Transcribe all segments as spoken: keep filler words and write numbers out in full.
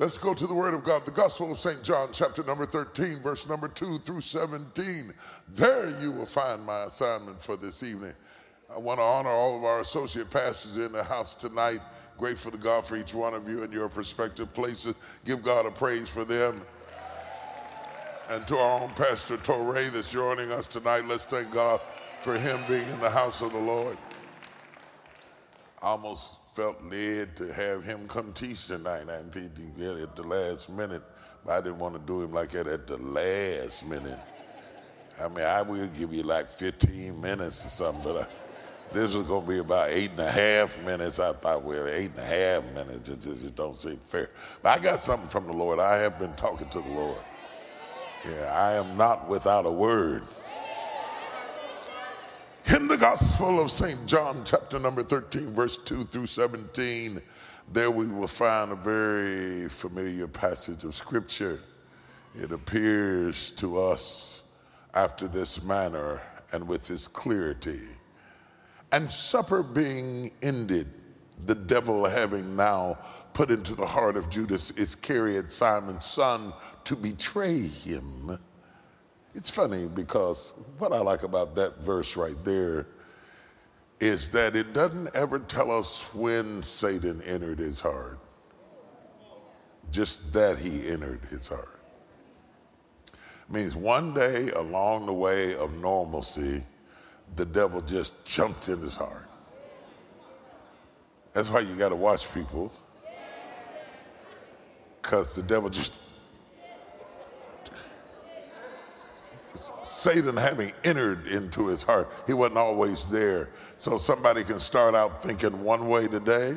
Let's go to the Word of God, the Gospel of Saint John, chapter number thirteen, verse number two through seventeen. There you will find my assignment for this evening. I want to honor all of our associate pastors in the house tonight. Grateful to God for each one of you in your respective places. Give God a praise for them. And to our own Pastor Torrey that's joining us tonight, let's thank God for him being in the house of the Lord. I almost felt led to have him come teach tonight. I didn't get it at the last minute, but I didn't want to do him like that at the last minute. I mean, I will give you like fifteen minutes or something, but I, this was going to be about eight and a half minutes. I thought, well, eight and a half minutes, it just, it don't seem fair. But I got something from the Lord. I have been talking to the Lord. Yeah, I am not without a word. In the Gospel of Saint John, chapter number thirteen, verse two through seventeen, there we will find a very familiar passage of Scripture. It appears to us after this manner and with this clarity. And supper being ended, the devil having now put into the heart of Judas Iscariot, Simon's son, to betray him. It's funny because what I like about that verse right there is that it doesn't ever tell us when Satan entered his heart, just that he entered his heart. It means one day along the way of normalcy, the devil just jumped in his heart. That's why you got to watch people, because the devil just Satan having entered into his heart, he wasn't always there. So somebody can start out thinking one way today.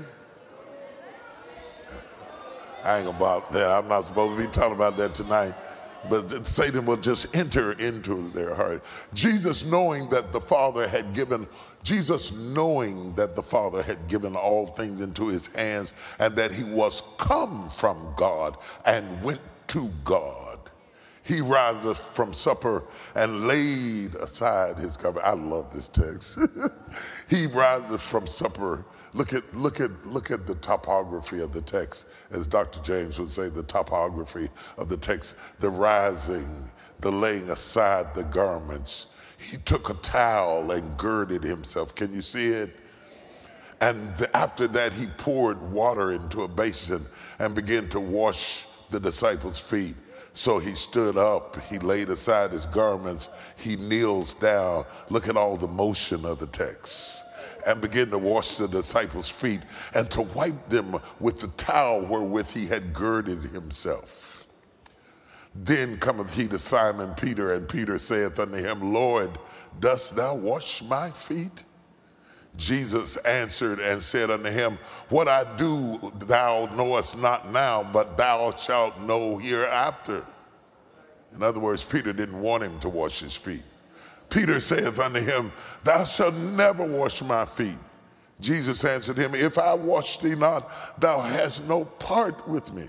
I ain't about that. I'm not supposed to be talking about that tonight. But Satan will just enter into their heart. Jesus knowing that the Father had given, Jesus knowing that the Father had given all things into his hands and that he was come from God and went to God. He riseth from supper and laid aside his garment. I love this text. He riseth from supper. Look at, look at, look at the topography of the text, as Doctor James would say, the topography of the text, the rising, the laying aside the garments. He took a towel and girded himself. Can you see it? And after that, he poured water into a basin and began to wash the disciples' feet. So he stood up, he laid aside his garments, he kneels down. Look at all the motion of the text. And began to wash the disciples' feet and to wipe them with the towel wherewith he had girded himself. Then cometh he to Simon Peter, and Peter saith unto him, Lord, dost thou wash my feet? Jesus answered and said unto him, what I do thou knowest not now, but thou shalt know hereafter. In other words, Peter didn't want him to wash his feet. Peter saith unto him, thou shalt never wash my feet. Jesus answered him, if I wash thee not, thou hast no part with me.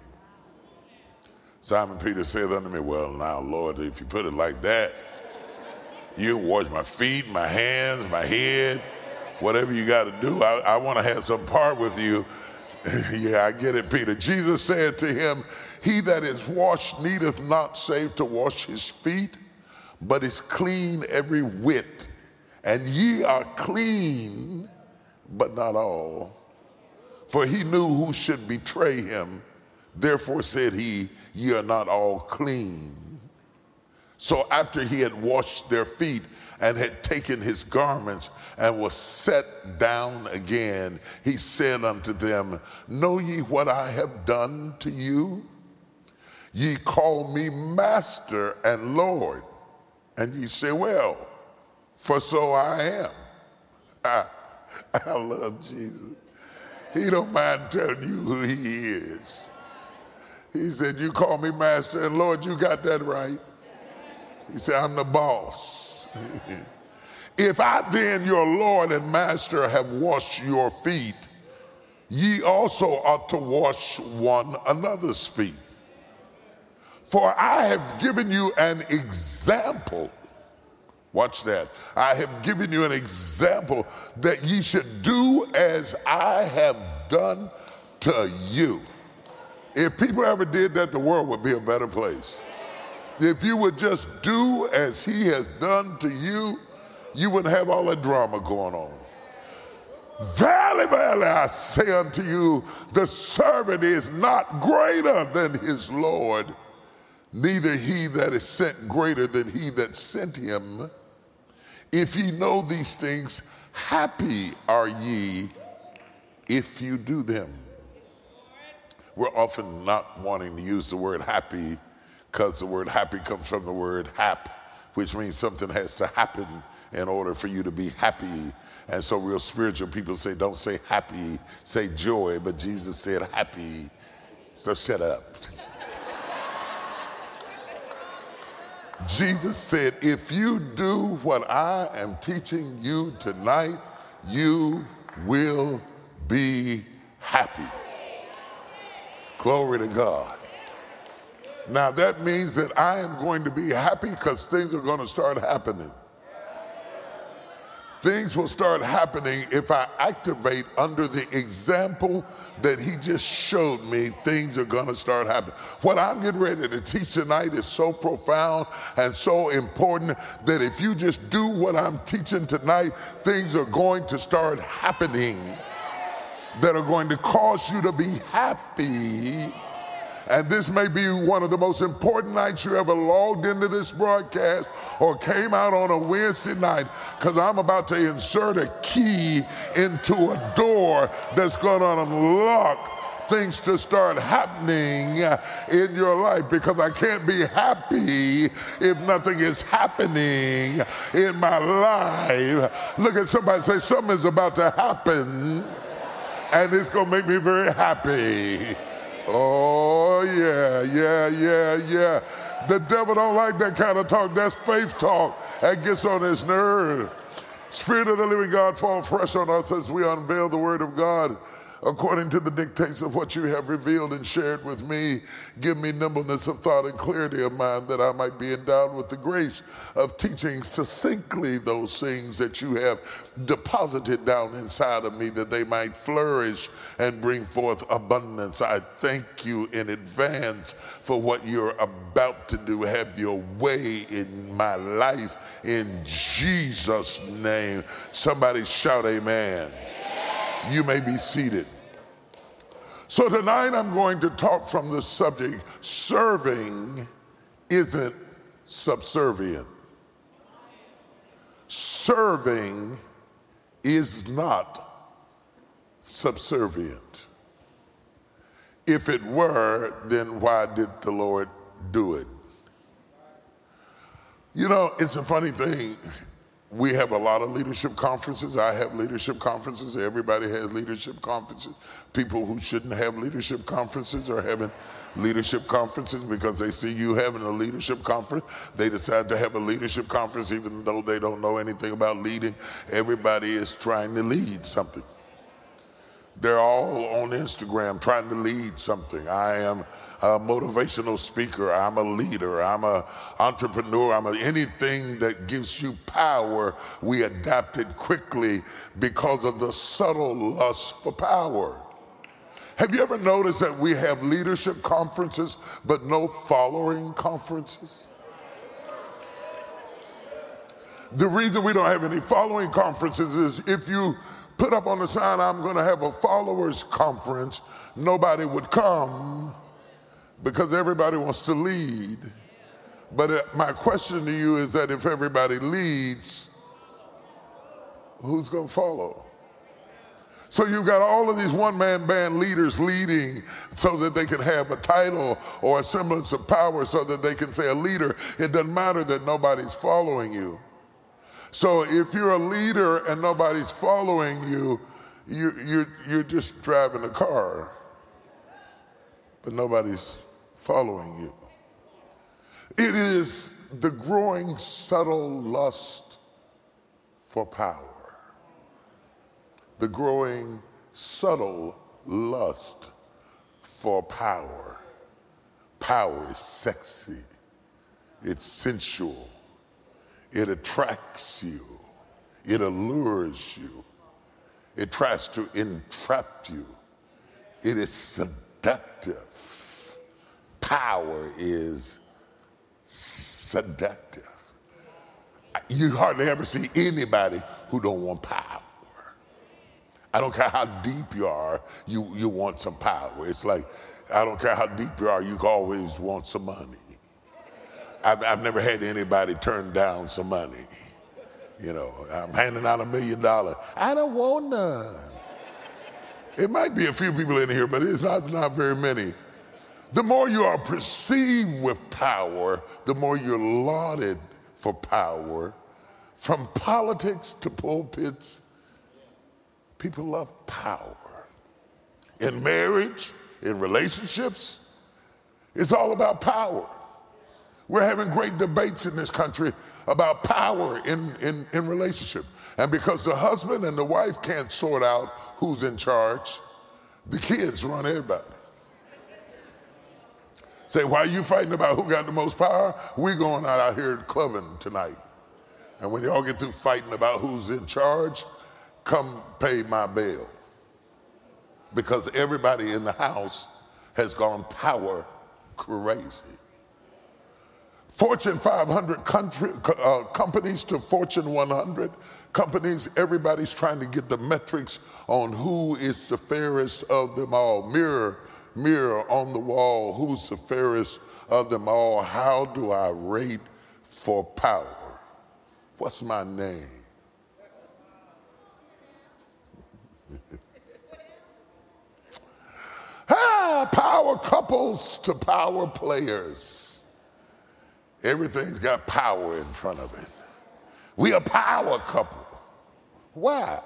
Simon Peter saith unto me, well now, Lord, if you put it like that, you can wash my feet, my hands, my head, whatever you got to do. I, I want to have some part with you. Yeah, I get it, Peter. Jesus said to him, he that is washed needeth not save to wash his feet, but is clean every whit. And ye are clean, but not all. For he knew who should betray him. Therefore said he, ye are not all clean. So after he had washed their feet and had taken his garments and was set down again, he said unto them, know ye what I have done to you? Ye call me Master and Lord, and ye say, well, for so I am. I, I love Jesus. He don't mind telling you who he is. He said, you call me Master and Lord, you got that right. He said, I'm the boss. If I then, your Lord and Master, have washed your feet, ye also ought to wash one another's feet. For I have given you an example. Watch that. I have given you an example that ye should do as I have done to you. If people ever did that, the world would be a better place. If you would just do as he has done to you, you wouldn't have all that drama going on. Verily, verily, I say unto you, the servant is not greater than his Lord, neither he that is sent greater than he that sent him. If ye know these things, happy are ye if you do them. We're often not wanting to use the word happy because the word happy comes from the word hap, which means something has to happen in order for you to be happy. And so real spiritual people say, don't say happy, say joy, but Jesus said happy, so shut up. Jesus said, if you do what I am teaching you tonight, you will be happy. Glory to God. Now that means that I am going to be happy because things are going to start happening. Things will start happening if I activate under the example that he just showed me. Things are going to start happening. What I'm getting ready to teach tonight is so profound and so important that if you just do what I'm teaching tonight, things are going to start happening that are going to cause you to be happy. And this may be one of the most important nights you ever logged into this broadcast or came out on a Wednesday night, because I'm about to insert a key into a door that's going to unlock things to start happening in your life, because I can't be happy if nothing is happening in my life. Look at somebody, say something is about to happen and it's going to make me very happy. Oh, yeah, yeah, yeah, yeah. The devil don't like that kind of talk. That's faith talk. That gets on his nerve. Spirit of the living God, fall fresh on us as we unveil the word of God according to the dictates of what you have revealed and shared with me. Give me nimbleness of thought and clarity of mind, that I might be endowed with the grace of teaching succinctly those things that you have deposited down inside of me, that they might flourish and bring forth abundance. I thank you in advance for what you're about to do. Have your way in my life in Jesus' name. Somebody shout amen. You may be seated. So tonight I'm going to talk from the subject, serving isn't subservient. Serving is not subservient. If it were, then why did the Lord do it? You know, it's a funny thing. We have a lot of leadership conferences. I have leadership conferences. Everybody has leadership conferences. People who shouldn't have leadership conferences are having leadership conferences because they see you having a leadership conference. They decide to have a leadership conference even though they don't know anything about leading. Everybody is trying to lead something. They're all on Instagram trying to lead something. I am a motivational speaker. I'm a leader. I'm an entrepreneur. I'm a, anything that gives you power, we adapted quickly because of the subtle lust for power. Have you ever noticed that we have leadership conferences but no following conferences? The reason we don't have any following conferences is if you put up on the sign, I'm going to have a followers conference, nobody would come because everybody wants to lead. But uh, my question to you is that if everybody leads, who's going to follow? So you've got all of these one-man band leaders leading so that they can have a title or a semblance of power so that they can say a leader. It doesn't matter that nobody's following you. So if you're a leader and nobody's following you, you you're, you're just driving a car, but nobody's following you. It is the growing subtle lust for power. The growing subtle lust for power. Power is sexy. It's sensual. It attracts you. It allures you. It tries to entrap you. It is seductive. power is seductive. You hardly ever see anybody who don't want power. I don't care how deep you are, you, you want some power. It's like, I don't care how deep you are, you always want some money. I've, I've never had anybody turn down some money. You know, I'm handing out a million dollars. I don't want none. It might be a few people in here, but it's not, not very many. The more you are perceived with power, the more you're lauded for power. From politics to pulpits, people love power. In marriage, in relationships, it's all about power. We're having great debates in this country about power in, in, in relationship. And because the husband and the wife can't sort out who's in charge, the kids run everybody. Say, why are you fighting about who got the most power? We're going out, out here clubbing tonight. And when y'all get through fighting about who's in charge, come pay my bill. Because everybody in the house has gone power crazy. Fortune five hundred country, uh, companies to Fortune one hundred companies, everybody's trying to get the metrics on who is the fairest of them all. Mirror, mirror on the wall, who's the fairest of them all? How do I rate for power? What's my name? Ah, power couples to power players. Everything's got power in front of it. We a power couple. Why?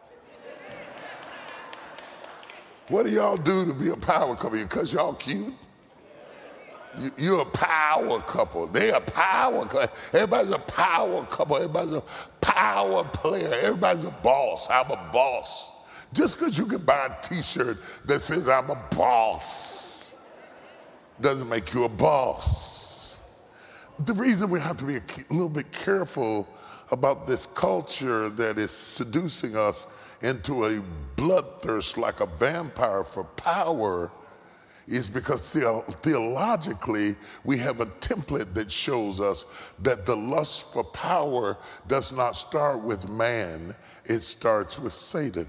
What do y'all do to be a power couple? Because y'all cute? You, you're a power couple. They a power couple. Everybody's a power couple. Everybody's a power player. Everybody's a boss. I'm a boss. Just because you can buy a t-shirt that says I'm a boss doesn't make you a boss. The reason we have to be a little bit careful about this culture that is seducing us into a bloodthirst like a vampire for power is because the- theologically we have a template that shows us that the lust for power does not start with man, it starts with Satan.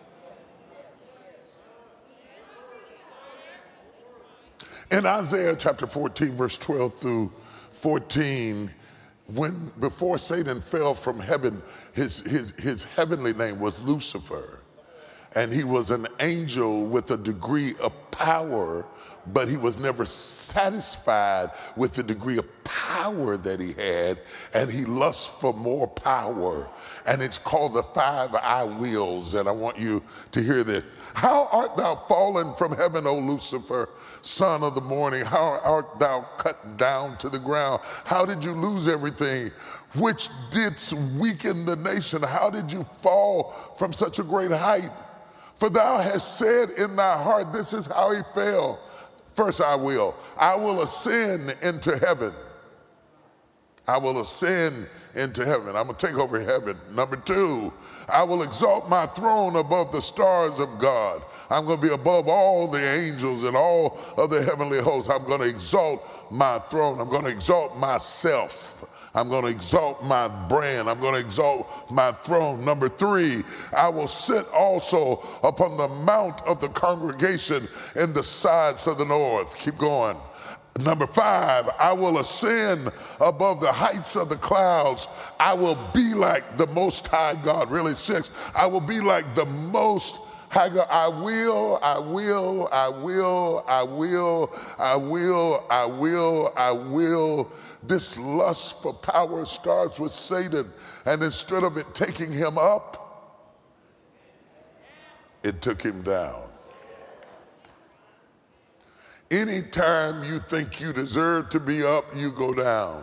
In Isaiah chapter fourteen, verse twelve through fourteen, when before Satan fell from heaven, his, his, his heavenly name was Lucifer. And he was an angel with a degree of power, but he was never satisfied with the degree of power that he had, and he lusts for more power. And it's called the five I wills, and I want you to hear this. How art thou fallen from heaven, O Lucifer, son of the morning? How art thou cut down to the ground? How did you lose everything which didst weaken the nation? How did you fall from such a great height? For thou hast said in thy heart, this is how he fell. First, I will. I will ascend into heaven. I will ascend into heaven. I'm going to take over heaven. Number two, I will exalt my throne above the stars of God. I'm going to be above all the angels and all of the heavenly hosts. I'm going to exalt my throne. I'm going to exalt myself. I'm going to exalt my brand. I'm going to exalt my throne. Number three, I will sit also upon the mount of the congregation in the sides of the north. Keep going. Number five, I will ascend above the heights of the clouds. I will be like the Most High God. Really, six, I will be like the Most High God. I will, I will, I will, I will, I will, I will, I will. This lust for power starts with Satan, and instead of it taking him up, it took him down. Anytime you think you deserve to be up, you go down.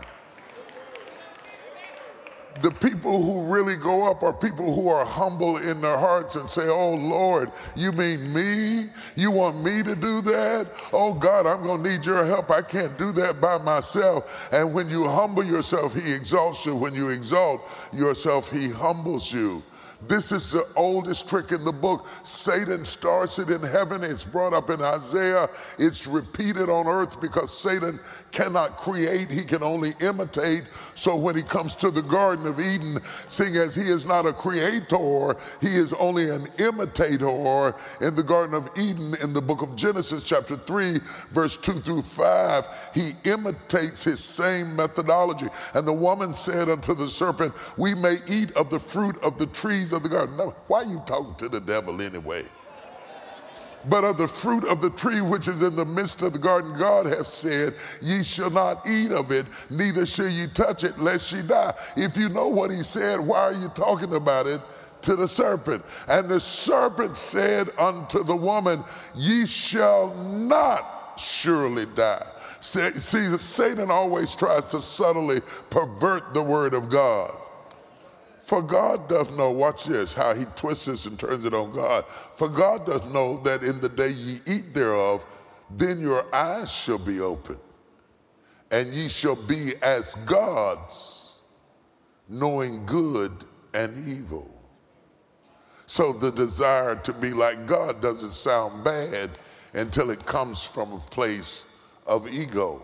The people who really go up are people who are humble in their hearts and say, oh Lord, you mean me? You want me to do that? Oh God, I'm going to need your help. I can't do that by myself. And when you humble yourself, he exalts you. When you exalt yourself, he humbles you. This is the oldest trick in the book. Satan starts it in heaven. It's brought up in Isaiah. It's repeated on earth because Satan cannot create. He can only imitate. So when he comes to the Garden of Eden, seeing as he is not a creator, he is only an imitator. In the Garden of Eden, in the book of Genesis chapter three, verse two through five, he imitates his same methodology. And the woman said unto the serpent, we may eat of the fruit of the trees of the garden. Now, why are you talking to the devil anyway? But of the fruit of the tree which is in the midst of the garden, God hath said, ye shall not eat of it, neither shall ye touch it, lest ye die. If you know what he said, why are you talking about it to the serpent? And the serpent said unto the woman, ye shall not surely die. See, Satan always tries to subtly pervert the word of God. For God doth know, watch this, how he twists this and turns it on God. For God doth know that in the day ye eat thereof, then your eyes shall be opened, and ye shall be as gods, knowing good and evil. So the desire to be like God doesn't sound bad until it comes from a place of ego.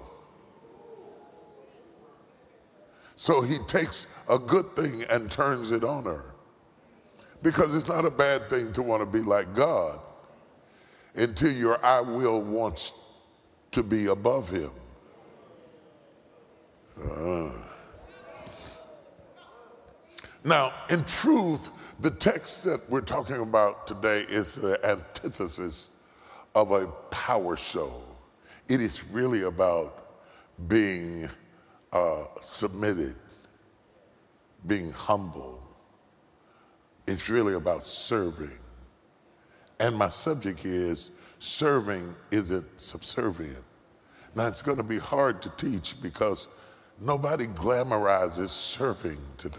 So he takes a good thing and turns it on her. Because it's not a bad thing to want to be like God until your I will wants to be above him. Uh. Now, in truth, the text that we're talking about today is the antithesis of a power show. It is really about being uh, submitted, being humble. It's really about serving. And my subject is serving isn't subservient. Now, it's going to be hard to teach because nobody glamorizes serving today.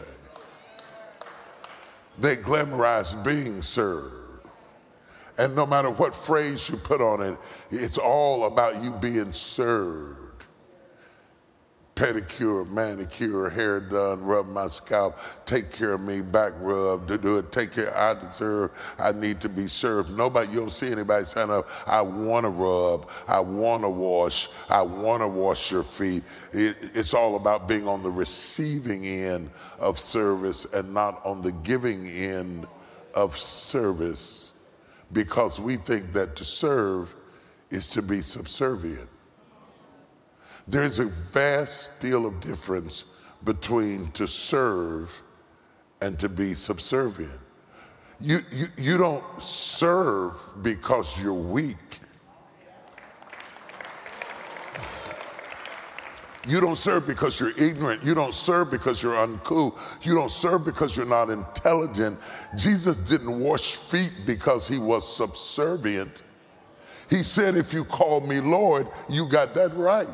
They glamorize being served. And no matter what phrase you put on it, it's all about you being served. Pedicure, manicure, hair done, rub my scalp, take care of me, back rub, to do it, take care, I deserve, I need to be served. Nobody, you don't see anybody saying, up, I want to rub, I want to wash, I want to wash your feet. It, it's all about being on the receiving end of service and not on the giving end of service, because we think that to serve is to be subservient. There's a vast deal of difference between to serve and to be subservient. You, you, you don't serve because you're weak. You don't serve because you're ignorant. You don't serve because you're uncool. You don't serve because you're not intelligent. Jesus didn't wash feet because he was subservient. He said, if you call me Lord, you got that right.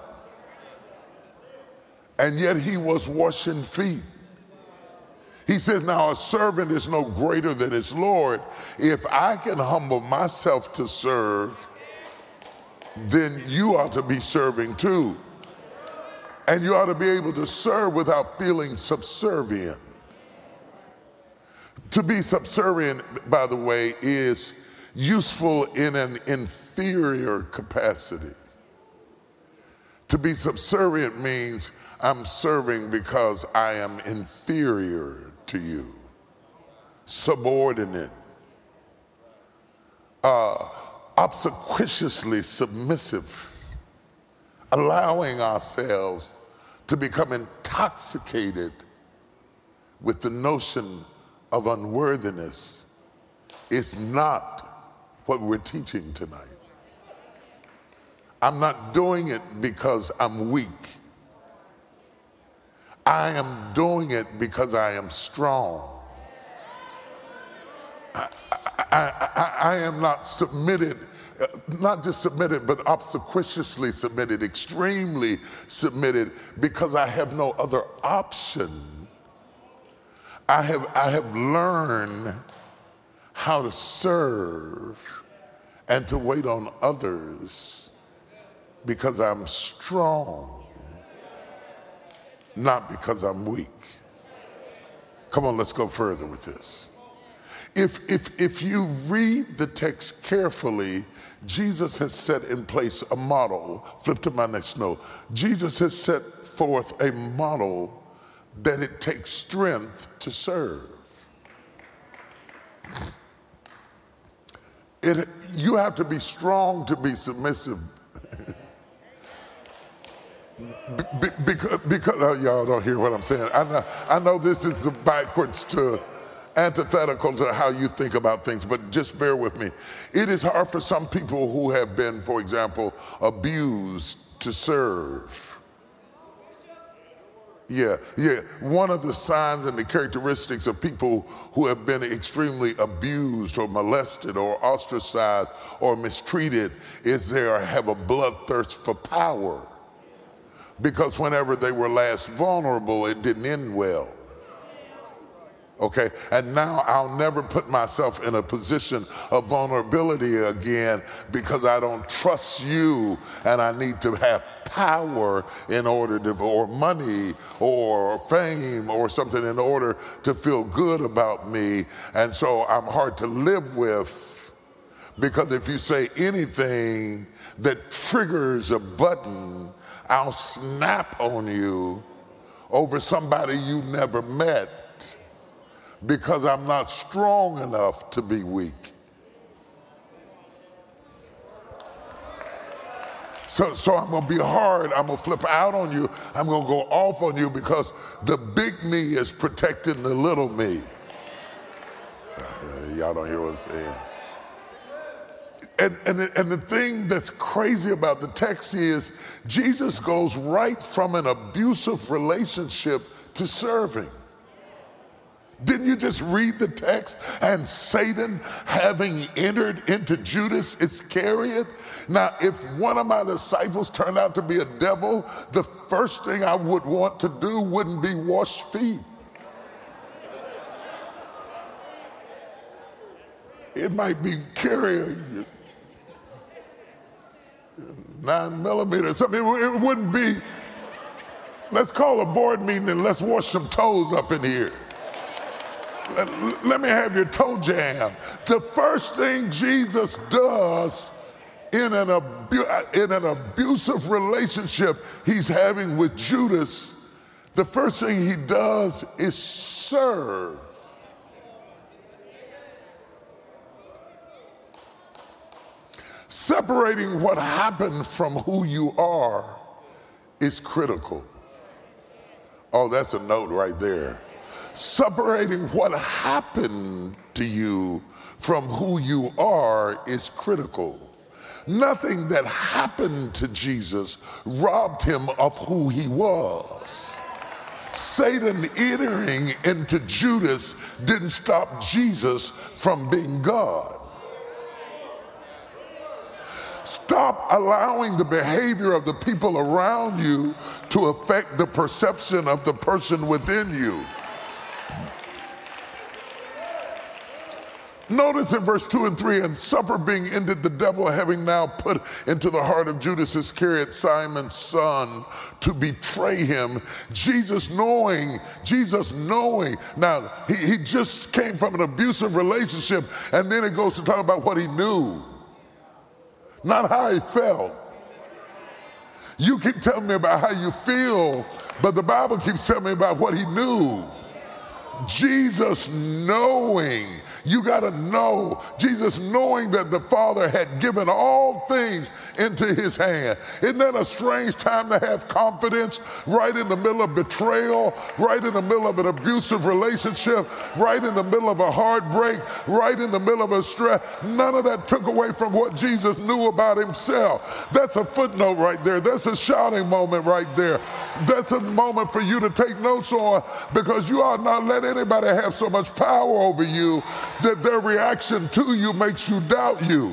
And yet he was washing feet. He says, now a servant is no greater than his Lord. If I can humble myself to serve, then you ought to be serving too. And you ought to be able to serve without feeling subservient. To be subservient, by the way, is useful in an inferior capacity. To be subservient means I'm serving because I am inferior to you, subordinate, uh, obsequiously submissive, allowing ourselves to become intoxicated with the notion of unworthiness is not what we're teaching tonight. I'm not doing it because I'm weak. I am doing it because I am strong. I, I, I, I am not submitted, not just submitted, but obsequiously submitted, extremely submitted, because I have no other option. I have, I have learned how to serve and to wait on others because I'm strong, not because I'm weak. Come on, let's go further with this. If, if, if you read the text carefully, Jesus has set in place a model. Flip to my next note. Jesus has set forth a model that it takes strength to serve. It, you have to be strong to be submissive. be, be, because because oh, y'all don't hear what I'm saying. I know, I know this is backwards to antithetical to how you think about things, but just bear with me. It is hard for some people who have been, for example, abused to serve. Yeah, yeah. One of the signs and the characteristics of people who have been extremely abused or molested or ostracized or mistreated is they have a bloodthirst for power. Because whenever they were last vulnerable, it didn't end well. Okay, and now I'll never put myself in a position of vulnerability again because I don't trust you and I need to have power in order to, or money or fame or something in order to feel good about me. And so I'm hard to live with, because if you say anything that triggers a button, I'll snap on you over somebody you never met, because I'm not strong enough to be weak. So, so I'm gonna be hard, I'm gonna flip out on you, I'm gonna go off on you because the big me is protecting the little me. Uh, y'all don't hear what I'm saying. And, and, and the thing that's crazy about the text is Jesus goes right from an abusive relationship to serving. Didn't you just read the text? And Satan, having entered into Judas Iscariot. Now, if one of my disciples turned out to be a devil, the first thing I would want to do wouldn't be wash feet. It might be carry a nine millimeter or something. It wouldn't be, let's call a board meeting and let's wash some toes up in here. Let, let me have your toe jam. The first thing Jesus does in an, abu in an abusive relationship he's having with Judas, the first thing he does is serve. Separating what happened from who you are is critical. Oh, that's a note right there. Separating what happened to you from who you are is critical. Nothing that happened to Jesus robbed him of who he was. Satan entering into Judas didn't stop Jesus from being God. Stop allowing the behavior of the people around you to affect the perception of the person within you. Notice in verse two and three, and supper being ended, the devil having now put into the heart of Judas Iscariot, Simon's son, to betray him. Jesus knowing, Jesus knowing. Now, he, he just came from an abusive relationship, and then it goes to talk about what he knew, not how he felt. You keep telling me about how you feel, but the Bible keeps telling me about what he knew. Jesus knowing. You got to know. Jesus knowing that the Father had given all things into his hand. Isn't that a strange time to have confidence right in the middle of betrayal, right in the middle of an abusive relationship, right in the middle of a heartbreak, right in the middle of a stress? None of that took away from what Jesus knew about himself. That's a footnote right there. That's a shouting moment right there. That's a moment for you to take notes on, because you ought not let anybody have so much power over you that their reaction to you makes you doubt you.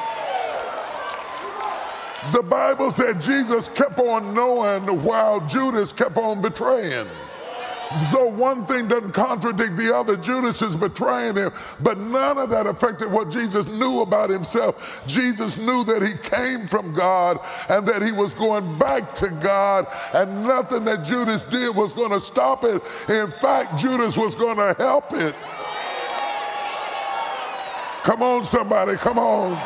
The Bible said Jesus kept on knowing while Judas kept on betraying. So one thing doesn't contradict the other. Judas is betraying him, but none of that affected what Jesus knew about himself. Jesus knew that he came from God and that he was going back to God, and nothing that Judas did was going to stop it. In fact, Judas was going to help it. Come on, somebody, come on.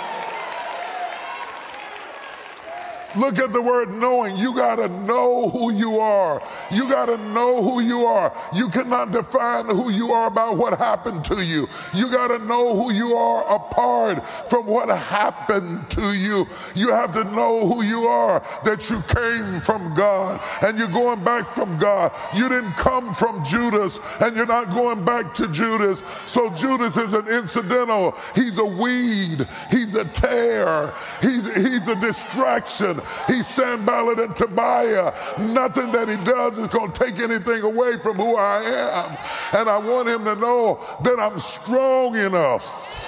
Look at the word knowing. You got to know who you are. You got to know who you are. You cannot define who you are by what happened to you. You got to know who you are apart from what happened to you. You have to know who you are, that you came from God and you're going back from God. You didn't come from Judas and you're not going back to Judas. So Judas is an incidental. He's a weed. He's a tear. He's, he's a distraction. He's Sanballat and Tobiah. Nothing that he does is going to take anything away from who I am. And I want him to know that I'm strong enough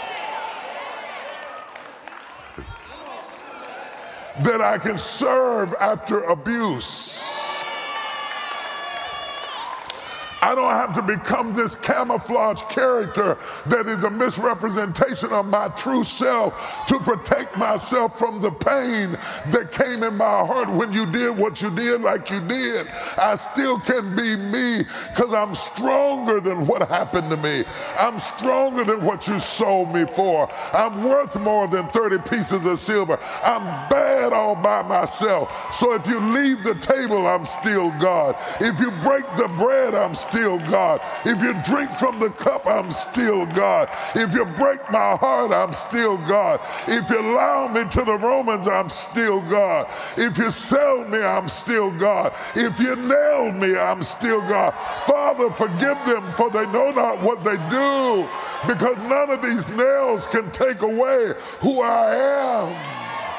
that I can serve after abuse. I don't have to become this camouflage character that is a misrepresentation of my true self to protect myself from the pain that came in my heart when you did what you did like you did. I still can be me because I'm stronger than what happened to me. I'm stronger than what you sold me for. I'm worth more than thirty pieces of silver. I'm bad all by myself. So if you leave the table, I'm still God. If you break the bread, I'm still still God. If you drink from the cup, I'm still God. If you break my heart, I'm still God. If you allow me to the Romans, I'm still God. If you sell me, I'm still God. If you nail me, I'm still God. Father, forgive them, for they know not what they do, because none of these nails can take away who I am.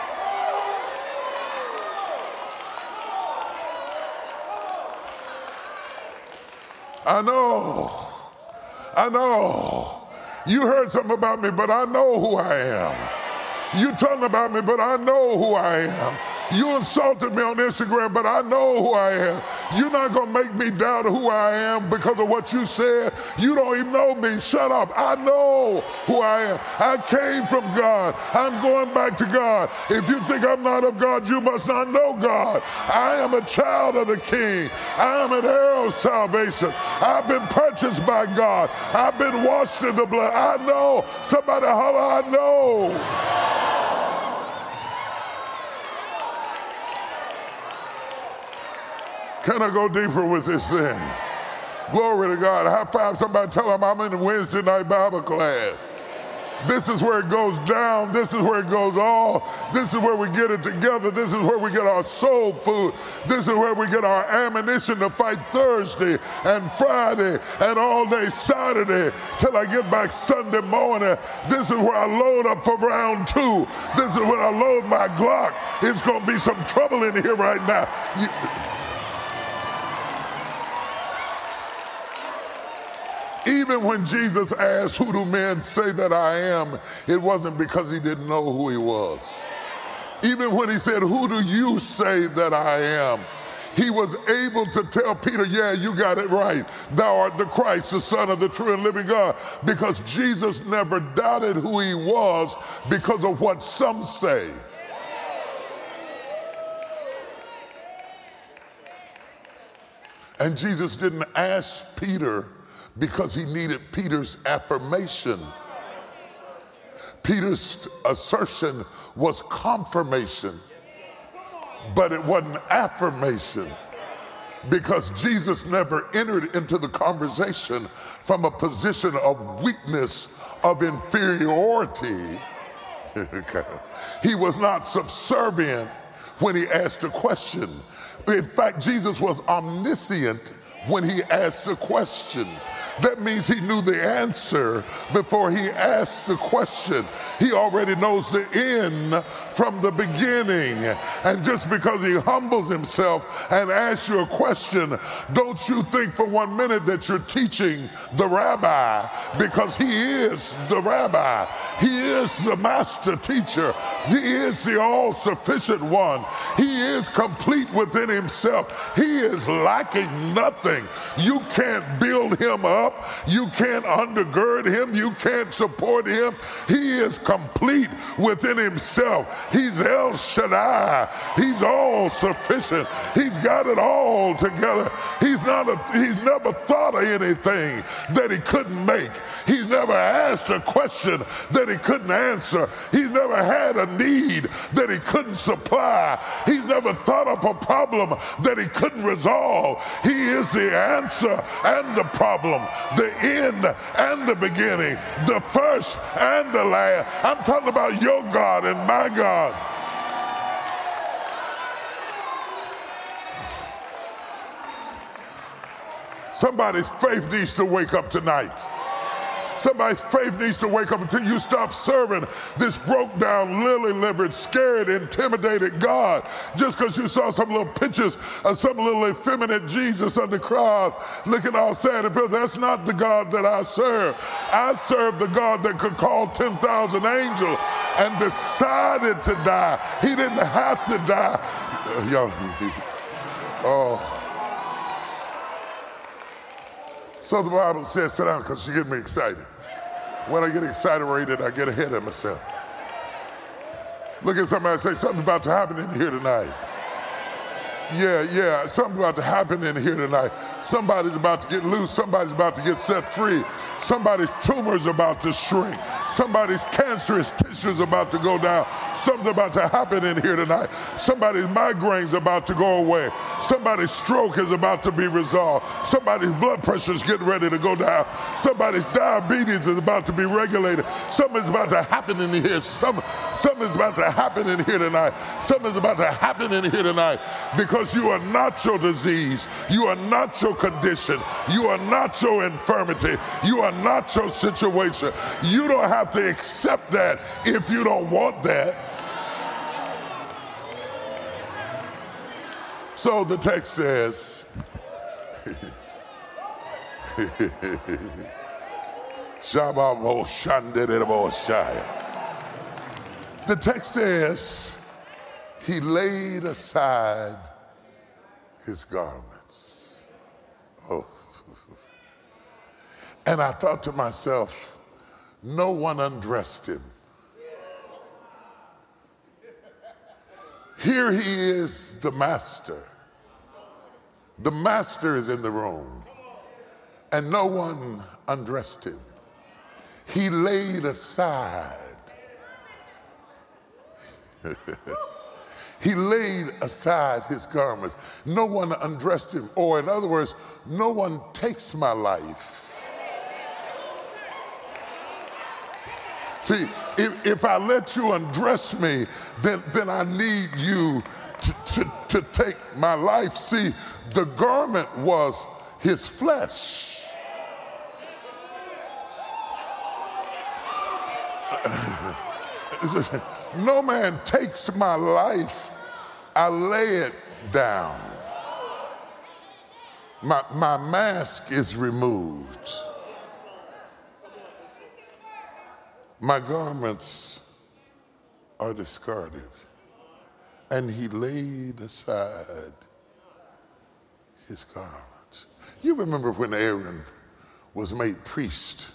I know, I know. You heard something about me, but I know who I am. You talking about me, but I know who I am. You insulted me on Instagram, but I know who I am. You're not going to make me doubt who I am because of what you said. You don't even know me. Shut up. I know who I am. I came from God. I'm going back to God. If you think I'm not of God, you must not know God. I am a child of the King. I am an heir of salvation. I've been purchased by God. I've been washed in the blood. I know. Somebody holler, I know. Can I go deeper with this thing? Glory to God. High five somebody, tell them I'm in the Wednesday night Bible class. This is where it goes down. This is where it goes all. This is where we get it together. This is where we get our soul food. This is where we get our ammunition to fight Thursday and Friday and all day Saturday till I get back Sunday morning. This is where I load up for round two. This is when I load my Glock. It's going to be some trouble in here right now. You, Even when Jesus asked, who do men say that I am, it wasn't because he didn't know who he was. Even when he said, who do you say that I am? He was able to tell Peter, yeah, you got it right. Thou art the Christ, the Son of the true and living God. Because Jesus never doubted who he was because of what some say. And Jesus didn't ask Peter because he needed Peter's affirmation. Peter's assertion was confirmation, but it wasn't affirmation, because Jesus never entered into the conversation from a position of weakness, of inferiority. He was not subservient when he asked a question. In fact, Jesus was omniscient when he asked a question. That means he knew the answer before he asked the question. He already knows the end from the beginning. And just because he humbles himself and asks you a question, don't you think for one minute that you're teaching the rabbi, because he is the rabbi. He is the master teacher. He is the all-sufficient one. He is complete within himself. He is lacking nothing. You can't build him up. You can't undergird him. You can't support him. He is complete within himself. He's El Shaddai. He's all sufficient. He's got it all together. He's not a, he's never thought of anything that he couldn't make. He's He's never asked a question that he couldn't answer. He's never had a need that he couldn't supply. He's never thought up a problem that he couldn't resolve. He is the answer and the problem, the end and the beginning, the first and the last. I'm talking about your God and my God. Somebody's faith needs to wake up tonight. Somebody's faith needs to wake up until you stop serving this broke down, lily-livered, scared, intimidated God just because you saw some little pictures of some little effeminate Jesus on the cross looking all sad and pale. That's not the God that I serve. I serve the God that could call ten thousand angels and decided to die. He didn't have to die. Yo, oh. So the Bible says, sit down, because you get me excited. When I get excited, I get ahead of myself. Look at somebody and say, something's about to happen in here tonight. Yeah, yeah, something's about to happen in here tonight. Somebody's about to get loose. Somebody's about to get set free. Somebody's tumor's about to shrink. Somebody's cancerous tissue's about to go down. Something's about to happen in here tonight. Somebody's migraine's about to go away. Somebody's stroke is about to be resolved. Somebody's blood pressure's getting ready to go down. Somebody's diabetes is about to be regulated. Something's about to happen in here. Some, something's about to happen in here tonight. Something's about to happen in here tonight because Because you are not your disease, you are not your condition, you are not your infirmity, you are not your situation. You don't have to accept that if you don't want that. So the text says, the text says, he laid aside his garments. Oh. And I thought to myself, no one undressed him. Here he is, the master. The master is in the room, and no one undressed him. He laid aside. He laid aside his garments. No one undressed him. Or in other words, no one takes my life. See, if, if I let you undress me, then, then I need you to, to, to take my life. See, the garment was his flesh. No man takes my life. I lay it down. My, my mask is removed. My garments are discarded. And he laid aside his garments. You remember when Aaron was made priest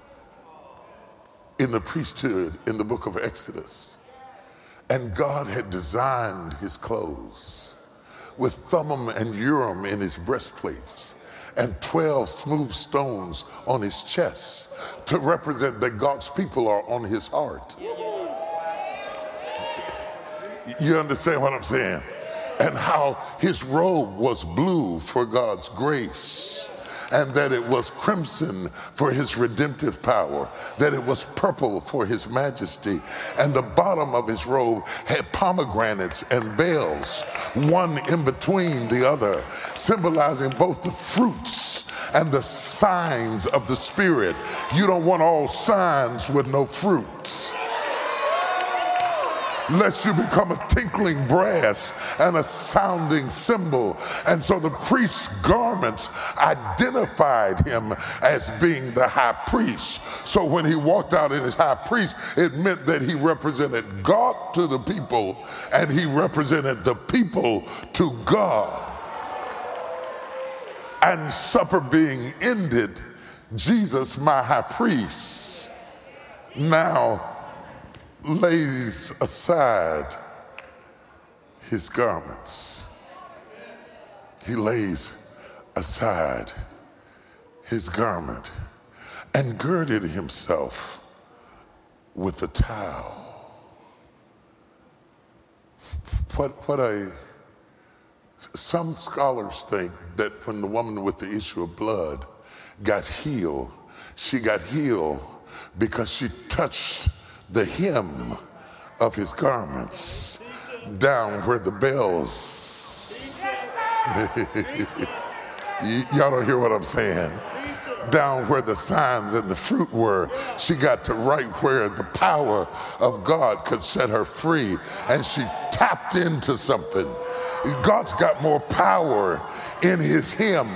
in the priesthood in the book of Exodus? And God had designed his clothes with Thummim and Urim in his breastplates and twelve smooth stones on his chest to represent that God's people are on his heart. You understand what I'm saying? And how his robe was blue for God's grace, and that it was crimson for his redemptive power, that it was purple for his majesty, and the bottom of his robe had pomegranates and bells, one in between the other, symbolizing both the fruits and the signs of the Spirit. You don't want all signs with no fruits, lest you become a tinkling brass and a sounding cymbal. And so the priest's garments identified him as being the high priest. So when he walked out in his high priest, it meant that he represented God to the people, and he represented the people to God. And supper being ended, Jesus, my high priest, now lays aside his garments. He lays aside his garment. and girded himself with a towel. What, what I, some scholars think that when the woman with the issue of blood got healed, she got healed because she touched the hem of his garments down where the bells. Y'all don't hear what I'm saying. Down where the signs and the fruit were. She got to right where the power of God could set her free, and she tapped into something. God's got more power in his hem.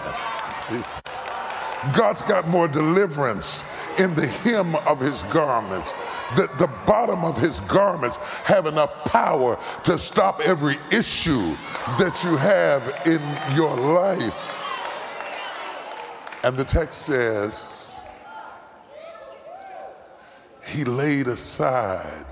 God's got more deliverance in the hem of his garments. The, the bottom of his garments have enough power to stop every issue that you have in your life. And the text says, he laid aside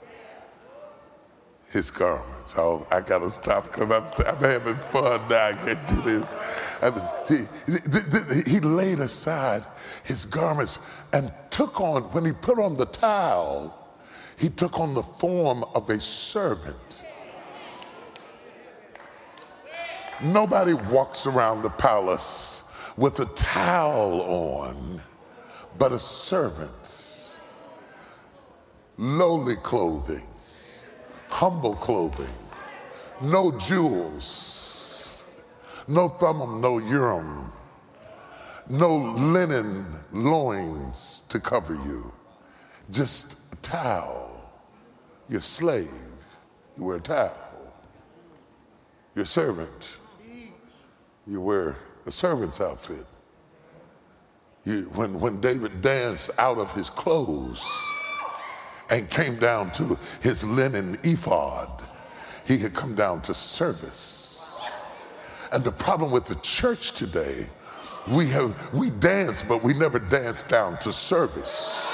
his garments. Oh, I gotta stop because I'm, I'm having fun now. I can't do this. I mean, he, he, he laid aside his garments and took on, when he put on the towel, he took on the form of a servant. Nobody walks around the palace with a towel on, but a servant. Lowly clothing, humble clothing, no jewels, no thummim, no urim, no linen loins to cover you, just a towel. You're a slave, you wear a towel. You're a servant, you wear a servant's outfit. You, when, when David danced out of his clothes and came down to his linen ephod, he had come down to service. And the problem with the church today, we have we dance, but we never dance down to service.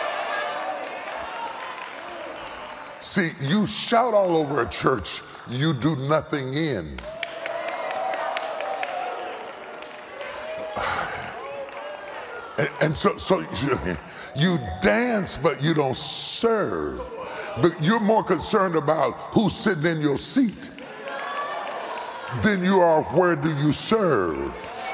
See, you shout all over a church you do nothing in. And so, so you, you dance, but you don't serve. But you're more concerned about who's sitting in your seat than you are where do you serve.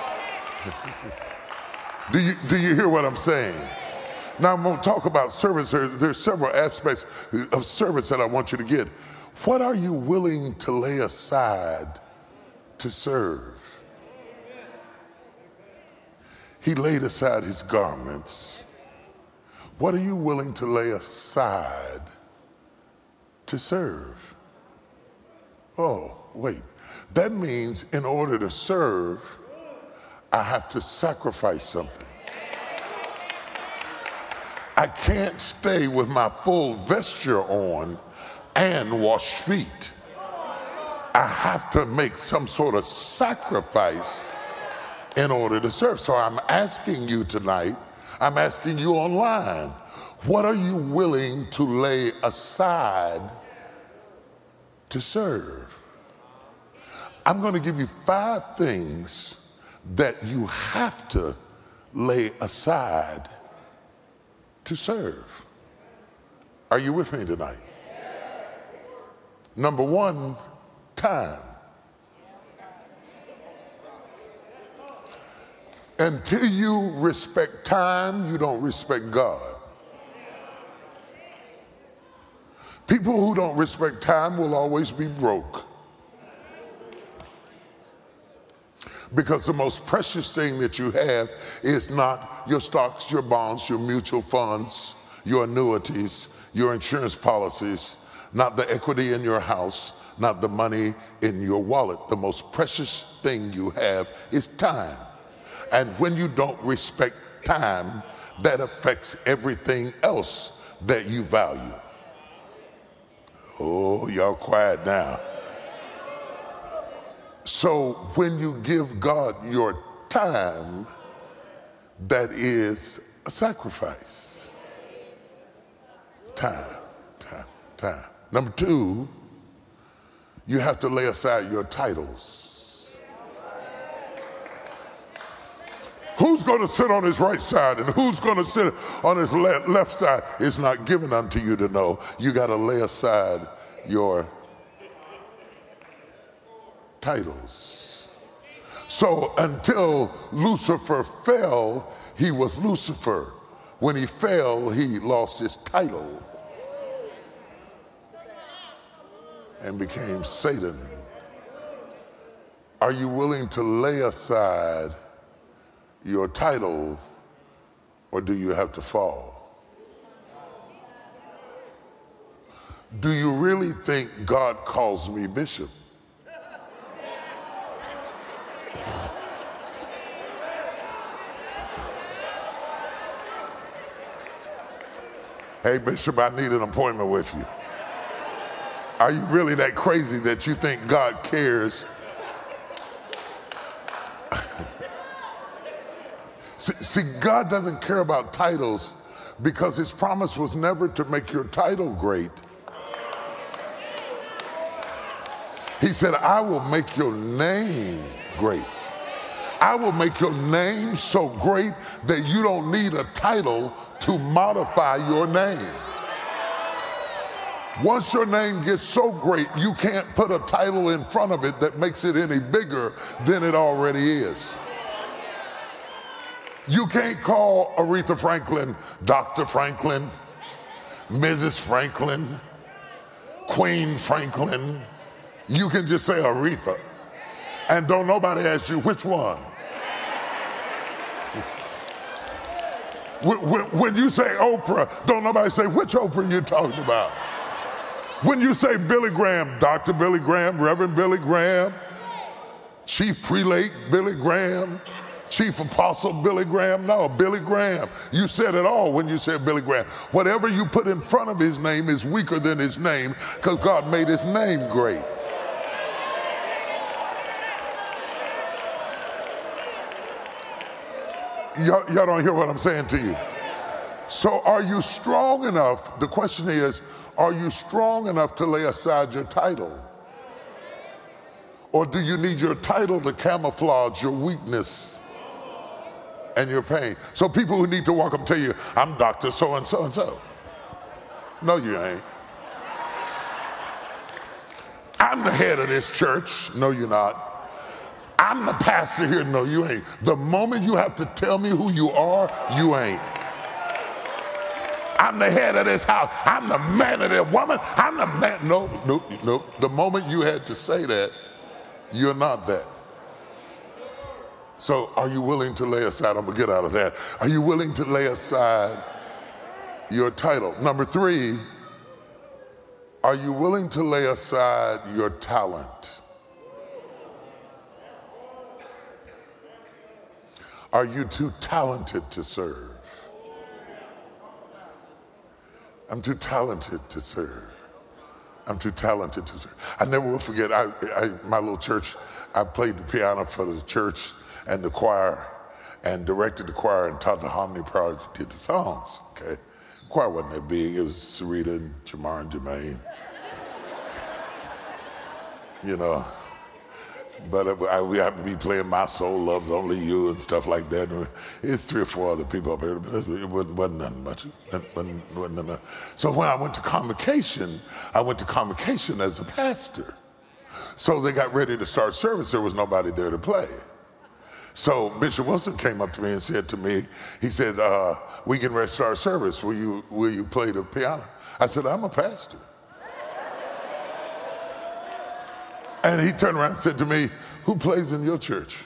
do you do you hear what I'm saying? Now I'm going to talk about service. There, there's several aspects of service that I want you to get. What are you willing to lay aside to serve? He laid aside his garments. What are you willing to lay aside to serve? Oh, wait. That means in order to serve, I have to sacrifice something. I can't stay with my full vesture on and wash feet. I have to make some sort of sacrifice in order to serve. So I'm asking you tonight, I'm asking you online, what are you willing to lay aside to serve? I'm going to give you five things that you have to lay aside to serve. Are you with me tonight? Number one, time. Until you respect time, you don't respect God. People who don't respect time will always be broke. Because the most precious thing that you have is not your stocks, your bonds, your mutual funds, your annuities, your insurance policies, not the equity in your house, not the money in your wallet. The most precious thing you have is time. And when you don't respect time, that affects everything else that you value. Oh, y'all quiet now. So when you give God your time, that is a sacrifice. Time, time, time. Number two, you have to lay aside your titles. Who who's going to sit on his right side and who's going to sit on his le- left side is not given unto you to know. You got to lay aside your titles. So until Lucifer fell, he was Lucifer. When he fell, he lost his title and became Satan. Are you willing to lay aside your title, or do you have to fall? Do you really think God calls me bishop? Hey, Bishop, I need an appointment with you. Are you really that crazy that you think God cares? see, see, God doesn't care about titles because his promise was never to make your title great. He said, I will make your name great. I will make your name so great that you don't need a title to modify your name. Once your name gets so great, you can't put a title in front of it that makes it any bigger than it already is. You can't call Aretha Franklin Doctor Franklin, Missus Franklin, Queen Franklin. You can just say Aretha. And don't nobody ask you which one. When you say Oprah, don't nobody say which Oprah you're talking about. When you say Billy Graham, Doctor Billy Graham, Reverend Billy Graham, Chief Prelate Billy Graham, Chief Apostle Billy Graham, no, Billy Graham. You said it all when you said Billy Graham. Whatever you put in front of his name is weaker than his name because God made his name great. Y'all, y'all don't hear what I'm saying to you. So are you strong enough? The question is, are you strong enough to lay aside your title? Or do you need your title to camouflage your weakness and your pain? So people who need to walk up tell you, I'm Doctor so-and-so and so. No, you ain't. I'm the head of this church. No, you're not. I'm the pastor here. No, you ain't. The moment you have to tell me who you are, you ain't. I'm the head of this house. I'm the man of that woman. I'm the man. Nope, nope, nope. The moment you had to say that, you're not that. So are you willing to lay aside? I'm going to get out of that. Are you willing to lay aside your title? Number three, are you willing to lay aside your talent? Are you too talented to serve? I'm too talented to serve. I'm too talented to serve. I never will forget, I, I, my little church, I played the piano for the church and the choir and directed the choir and taught the harmony parts, did the songs, okay? The choir wasn't that big. It was Sarita and Jamar and Jermaine. You know, but I, we have to be playing My Soul Loves Only You and stuff like that. It's three or four other people up here, but it wasn't, wasn't nothing much. It wasn't, wasn't nothing. So when I went to convocation, I went to convocation as a pastor. So they got ready to start service. There was nobody there to play. So Bishop Wilson came up to me and said to me, he said, uh, we can ready to start service. Will you, will you play the piano? I said, I'm a pastor. And he turned around and said to me, who plays in your church?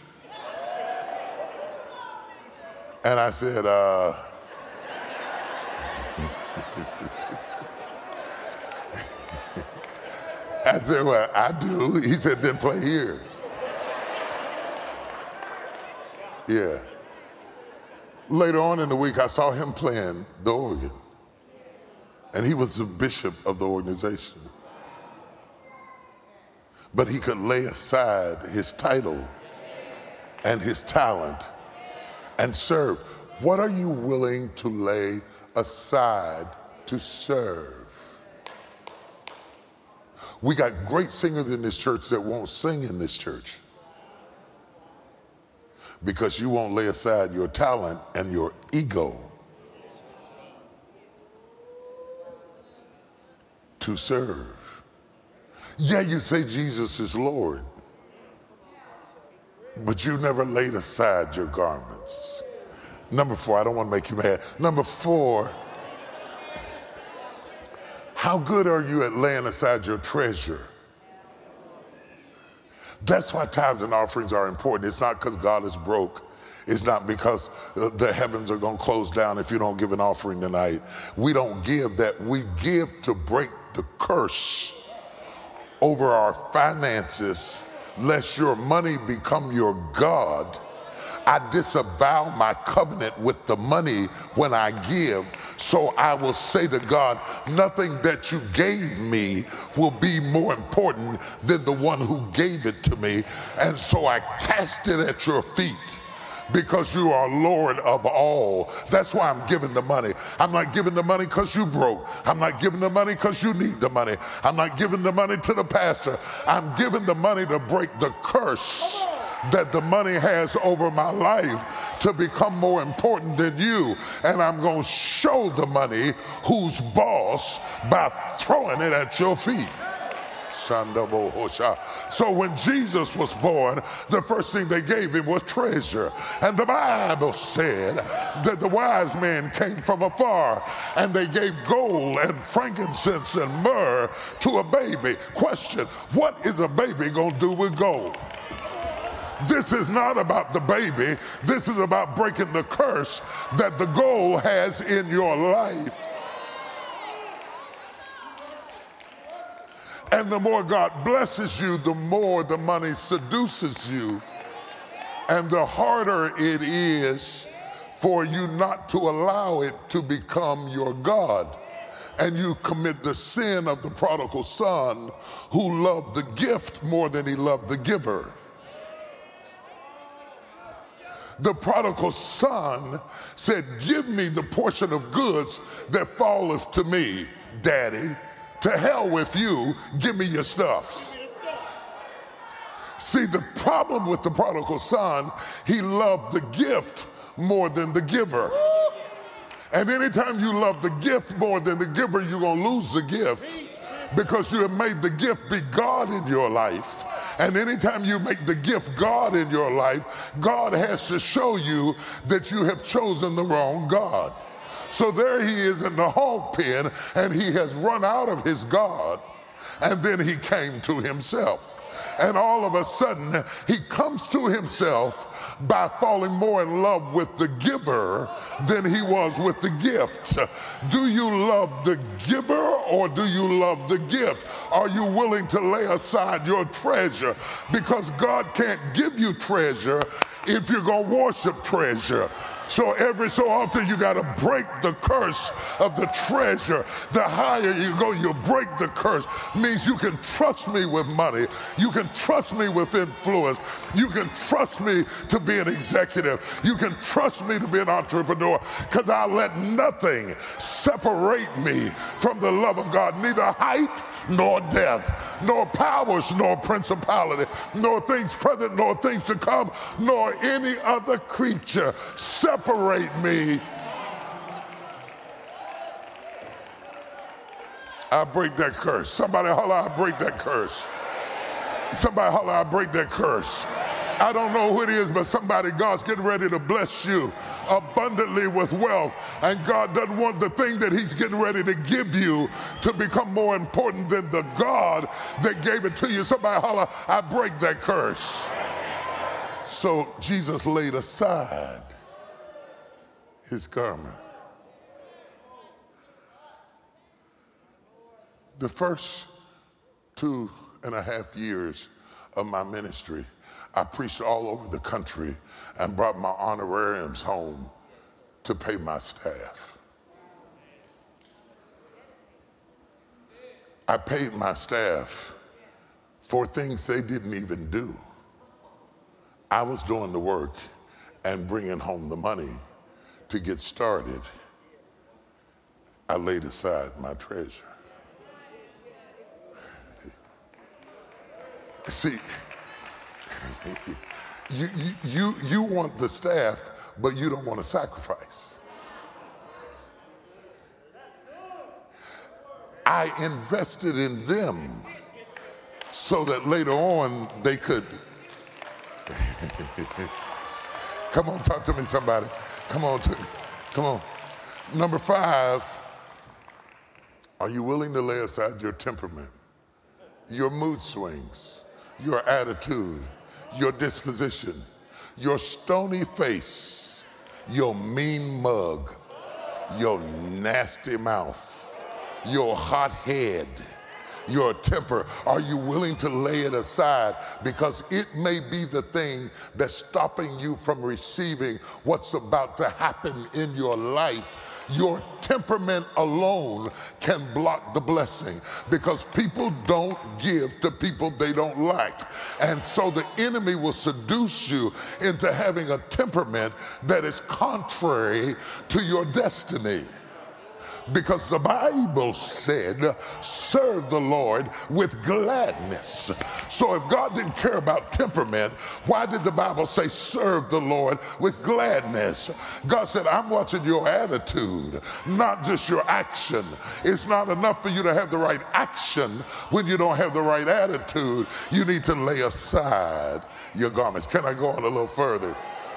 And I said, uh, I said, well, I do. He said, then play here. Yeah. Later on in the week, I saw him playing the organ. And he was the bishop of the organization. But he could lay aside his title and his talent and serve. What are you willing to lay aside to serve? We got great singers in this church that won't sing in this church. because you won't lay aside your talent and your ego to serve. Yeah, you say Jesus is Lord, but you never laid aside your garments. Number four, I don't want to make you mad. Number four, how good are you at laying aside your treasure? That's why tithes and offerings are important. It's not because God is broke. It's not because the heavens are going to close down if you don't give an offering tonight. We don't give that. We give to break the curse over our finances, lest your money become your God. I disavow my covenant with the money when I give. So I will say to God, nothing that you gave me will be more important than the one who gave it to me. And so I cast it at your feet, because you are Lord of all. That's why I'm giving the money. I'm not giving the money because you broke. I'm not giving the money because you need the money. I'm not giving the money to the pastor. I'm giving the money to break the curse that the money has over my life to become more important than you. And I'm going to show the money who's boss by throwing it at your feet. So when Jesus was born, the first thing they gave him was treasure. And the Bible said that the wise men came from afar and they gave gold and frankincense and myrrh to a baby. Question, what is a baby going to do with gold? This is not about the baby. This is about breaking the curse that the gold has in your life. And the more God blesses you, the more the money seduces you. And the harder it is for you not to allow it to become your God. And you commit the sin of the prodigal son who loved the gift more than he loved the giver. The prodigal son said, give me the portion of goods that falleth to me, Daddy. To hell with you, give me your stuff. See, the problem with the prodigal son, he loved the gift more than the giver. And anytime you love the gift more than the giver, you're going to lose the gift, because you have made the gift be God in your life. And anytime you make the gift God in your life, God has to show you that you have chosen the wrong God. So there he is in the hog pen, and he has run out of his God, and then he came to himself. And all of a sudden, he comes to himself by falling more in love with the giver than he was with the gift. Do you love the giver or do you love the gift? Are you willing to lay aside your treasure? Because God can't give you treasure if you're going to worship treasure. So every so often you got to break the curse of the treasure. The higher you go, you break the curse. Means you can trust me with money. You can trust me with influence. You can trust me to be an executive. You can trust me to be an entrepreneur, because I'll let nothing separate me from the love of God. Neither height nor death, nor powers, nor principality, nor things present, nor things to come, nor any other creature separate me. I break that curse. Somebody holler, I break that curse. Somebody holler, I break that curse. I don't know who it is, but somebody, God's getting ready to bless you abundantly with wealth. And God doesn't want the thing that he's getting ready to give you to become more important than the God that gave it to you. Somebody holler, I break that curse. So Jesus laid aside his garment. The first two and a half years of my ministry, I preached all over the country and brought my honorariums home to pay my staff. I paid my staff for things they didn't even do. I was doing the work and bringing home the money to get started. I laid aside my treasure. See, You, you, you, you want the staff, but you don't want to sacrifice. I invested in them so that later on they could. Come on, talk to me, somebody. Come on, to, come on. Number five, are you willing to lay aside your temperament, your mood swings, your attitude, your disposition, your stony face, your mean mug, your nasty mouth, your hot head, your temper? Are you willing to lay it aside? Because it may be the thing that's stopping you from receiving what's about to happen in your life. Your temperament alone can block the blessing, because people don't give to people they don't like. And so the enemy will seduce you into having a temperament that is contrary to your destiny. Because the Bible said, serve the Lord with gladness. So if God didn't care about temperament, why did the Bible say serve the Lord with gladness? God said, I'm watching your attitude, not just your action. It's not enough for you to have the right action when you don't have the right attitude. You need to lay aside your garments. Can I go on a little further?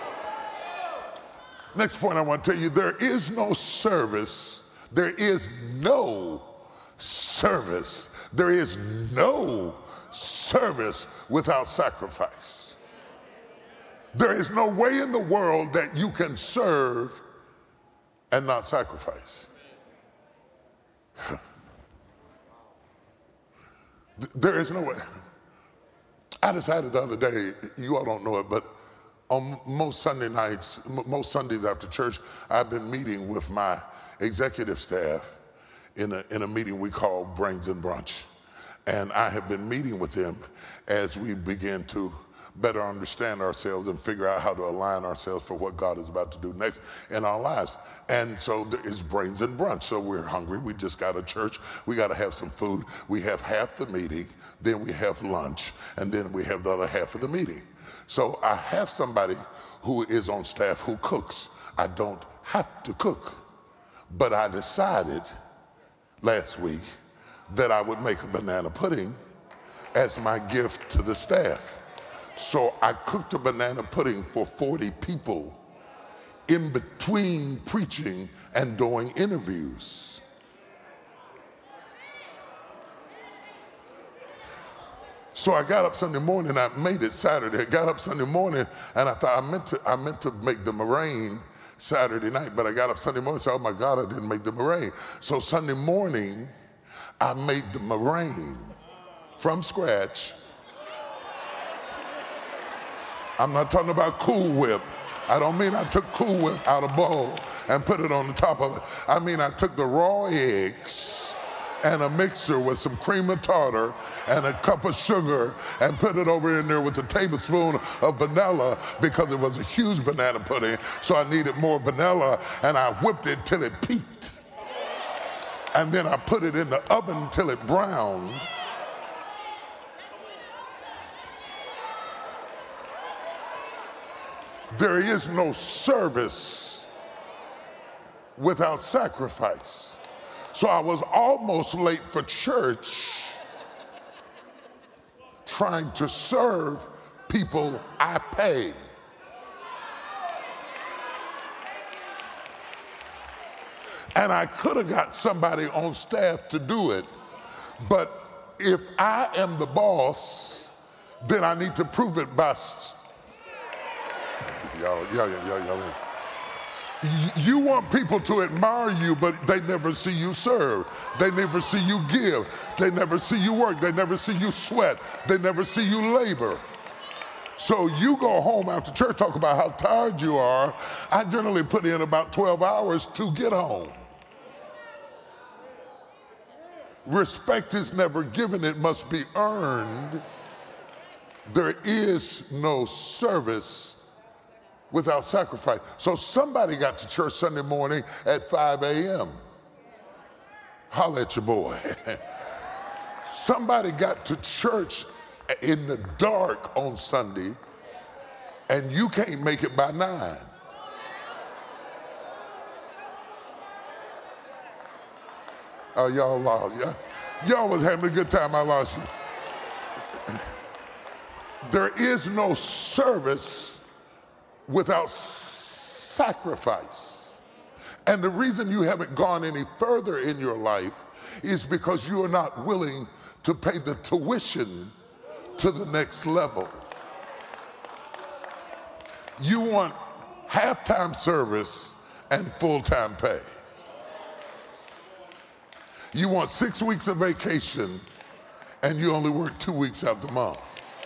Next point I want to tell you, there is no service There is no service. There is no service without sacrifice. There is no way in the world that you can serve and not sacrifice. There is no way. I decided the other day, you all don't know it, but on most Sunday nights, most Sundays after church, I've been meeting with my executive staff in a, in a meeting we call Brains and Brunch. And I have been meeting with them as we begin to better understand ourselves and figure out how to align ourselves for what God is about to do next in our lives. And so there is Brains and Brunch. So we're hungry. We just got a church. We got to have some food. We have half the meeting, then we have lunch, and then we have the other half of the meeting. So I have somebody who is on staff who cooks. I don't have to cook, but I decided last week that I would make a banana pudding as my gift to the staff. So I cooked a banana pudding for forty people in between preaching and doing interviews. So I got up Sunday morning, I made it Saturday. I got up Sunday morning and I thought I meant to, I meant to make the meringue Saturday night, but I got up Sunday morning and said, oh my God, I didn't make the meringue. So Sunday morning, I made the meringue from scratch. I'm not talking about Cool Whip. I don't mean I took Cool Whip out of a bowl and put it on the top of it. I mean I took the raw eggs and a mixer with some cream of tartar and a cup of sugar and put it over in there with a tablespoon of vanilla because it was a huge banana pudding, so I needed more vanilla, and I whipped it till it peaked. And then I put it in the oven till it browned. There is no service without sacrifice. So I was almost late for church trying to serve people I pay. And I could have got somebody on staff to do it, but if I am the boss, then I need to prove it by Y'all, y'all, y'all, y'all. You want people to admire you, but they never see you serve. They never see you give. They never see you work. They never see you sweat. They never see you labor. So you go home after church, talk about how tired you are. I generally put in about twelve hours to get home. Respect is never given. It must be earned. There is no service without sacrifice. So somebody got to church Sunday morning at five a m Holla at your boy. Somebody got to church in the dark on Sunday and you can't make it by nine. Oh, y'all lost. Y'all, y'all was having a good time. I lost you. There is no service without sacrifice. And the reason you haven't gone any further in your life is because you are not willing to pay the tuition to the next level. You want half-time service and full-time pay. You want six weeks of vacation and you only work two weeks out the month.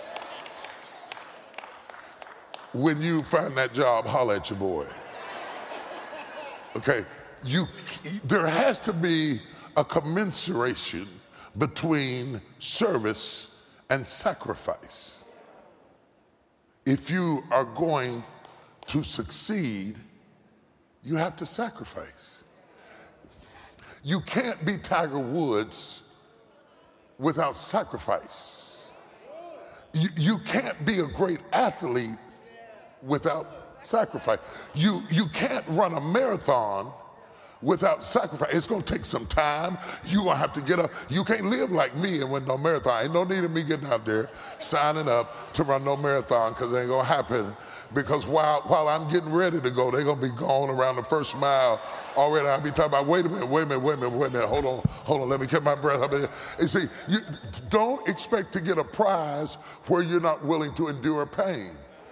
When you find that job, holler at your boy. Okay, you, there has to be a commensuration between service and sacrifice. If you are going to succeed, you have to sacrifice. You can't be Tiger Woods without sacrifice. You, you can't be a great athlete without sacrifice. You, you can't run a marathon without sacrifice. It's going to take some time. You're going to have to get up. You can't live like me and win no marathon. Ain't no need of me getting out there signing up to run no marathon, because it ain't going to happen. Because while, while I'm getting ready to go, they're going to be gone around the first mile already. I'll be talking about, wait a minute, wait a minute, wait a minute, wait a minute. Hold on, hold on. Let me get my breath. I mean, you see, you don't expect to get a prize where you're not willing to endure pain.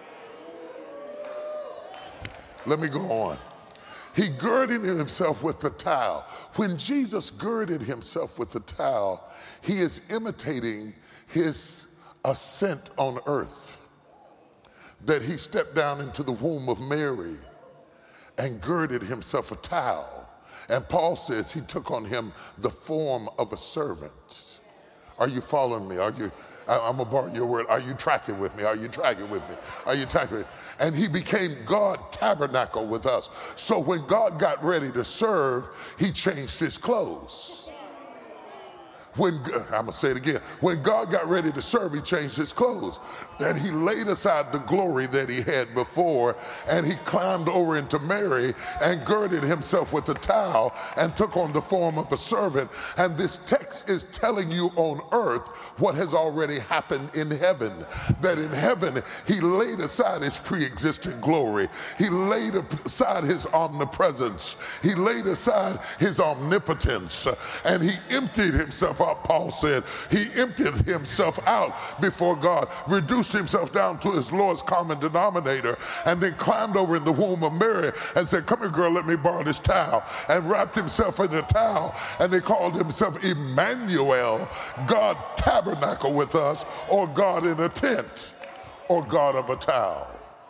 Let me go on. He girded himself with the towel. When Jesus girded himself with the towel, he is imitating his ascent on earth, that he stepped down into the womb of Mary and girded himself a towel. And Paul says he took on him the form of a servant. Are you following me? Are you? I'm gonna borrow your word. Are you tracking with me? Are you tracking with me? Are you tracking with me? And he became God tabernacle with us. So when God got ready to serve, he changed his clothes. When, I'm gonna say it again. When God got ready to serve, he changed his clothes. And he laid aside the glory that he had before, and he climbed over into Mary and girded himself with a towel and took on the form of a servant. And this text is telling you on earth what has already happened in heaven. That in heaven, he laid aside his pre-existent glory. He laid aside his omnipresence. He laid aside his omnipotence. And he emptied himself out. Paul said he emptied himself out before God, reduced himself down to his lowest common denominator, and then climbed over in the womb of Mary and said, come here, girl, let me borrow this towel, and wrapped himself in a towel. And they called himself Emmanuel, God tabernacle with us, or God in a tent, or God of a towel.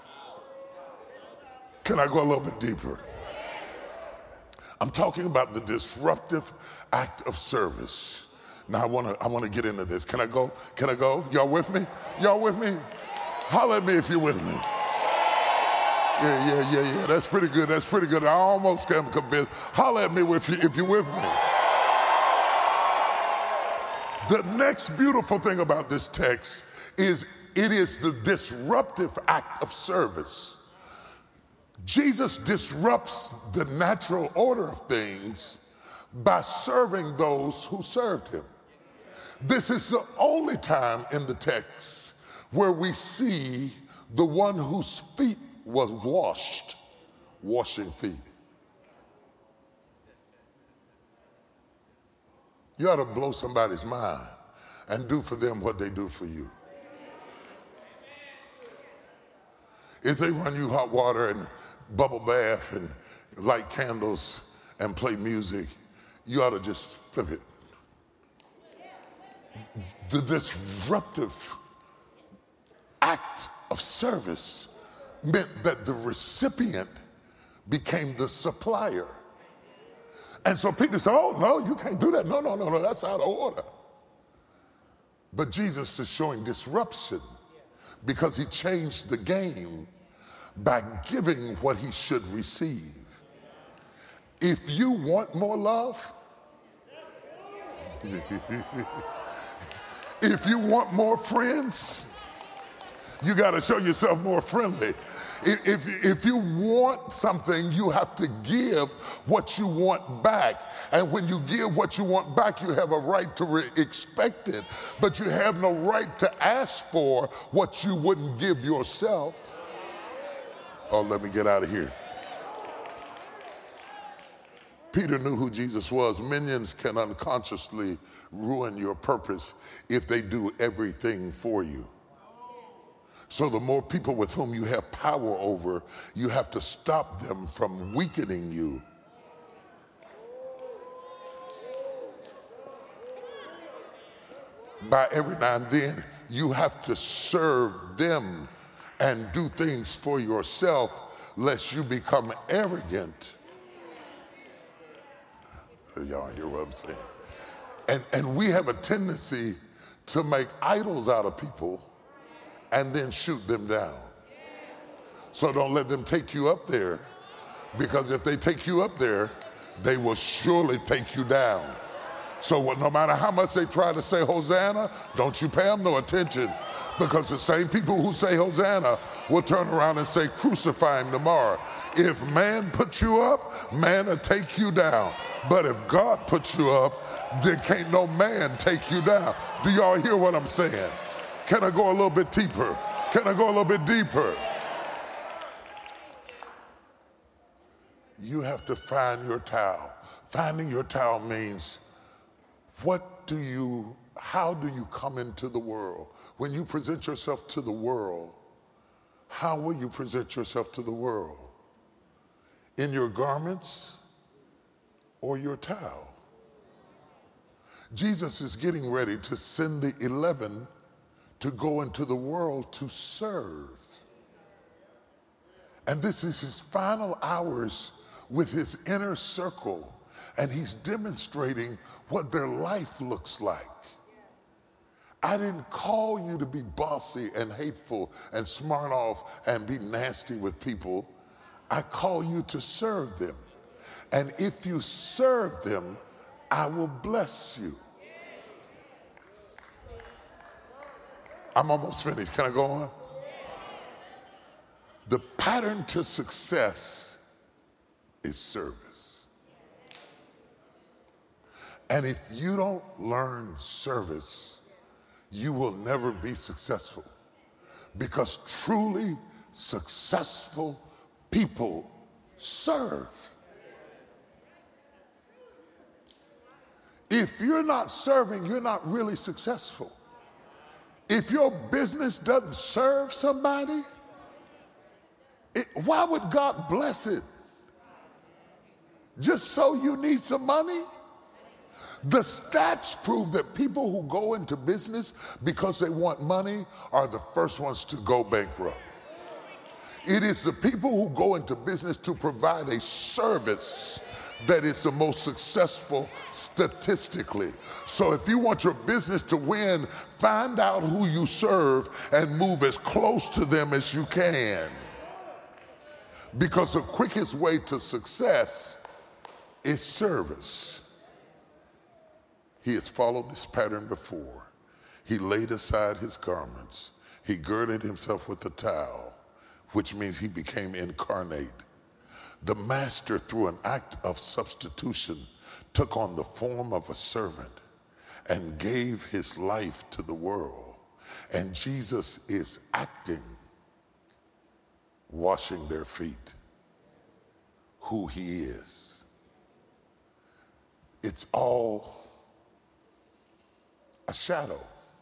Can I go a little bit deeper? I'm talking about the disruptive act of service. Now I want to I want to get into this. Can I go? Can I go? Y'all with me? Y'all with me? Holler at me if you're with me. Yeah, yeah, yeah, yeah. That's pretty good. That's pretty good. I almost am convinced. Holler at me if, you, if you're with me. The next beautiful thing about this text is it is the disruptive act of service. Jesus disrupts the natural order of things by serving those who served him. This is the only time in the text where we see the one whose feet was washed, washing feet. You ought to blow somebody's mind and do for them what they do for you. If they run you hot water and bubble bath and light candles and play music, you ought to just flip it. The disruptive act of service meant that the recipient became the supplier. And so people say, oh, no, you can't do that. No, no, no, no, that's out of order. But Jesus is showing disruption because he changed the game by giving what he should receive. If you want more love, if you want more friends, You got to show yourself more friendly. If, if, if you want something, you have to give what you want back. And when you give what you want back, you have a right to re- expect it. But you have no right to ask for what you wouldn't give yourself. Oh, let me get out of here. Peter knew who Jesus was. Minions can unconsciously ruin your purpose if they do everything for you. So the more people with whom you have power over, you have to stop them from weakening you. By every now and then, you have to serve them and do things for yourself, lest you become arrogant. Y'all hear what I'm saying? And, and we have a tendency to make idols out of people and then shoot them down. So don't let them take you up there, because if they take you up there, they will surely take you down. So no matter how much they try to say Hosanna, don't you pay them no attention, because the same people who say Hosanna will turn around and say crucify him tomorrow. If man puts you up, man will take you down. But if God puts you up, then can't no man take you down. Do y'all hear what I'm saying? Can I go a little bit deeper? Can I go a little bit deeper? You have to find your towel. Finding your towel means, what do you, how do you come into the world? When you present yourself to the world, how will you present yourself to the world? In your garments or your towel? Jesus is getting ready to send the eleven to go into the world to serve. And this is his final hours with his inner circle, and he's demonstrating what their life looks like. I didn't call you to be bossy and hateful and smart off and be nasty with people. I call you to serve them. And if you serve them, I will bless you. I'm almost finished. Can I go on? The pattern to success is service. And if you don't learn service, you will never be successful, because truly successful people serve. If you're not serving, you're not really successful. If your business doesn't serve somebody, it, why would God bless it? Just so you need some money? The stats prove that people who go into business because they want money are the first ones to go bankrupt. It is the people who go into business to provide a service that is the most successful statistically. So if you want your business to win, find out who you serve and move as close to them as you can. Because the quickest way to success is service. He has followed this pattern before. He laid aside his garments. He girded himself with a towel, which means he became incarnate. The master, through an act of substitution, took on the form of a servant and gave his life to the world. And Jesus is acting, washing their feet, who he is. It's all a shadow.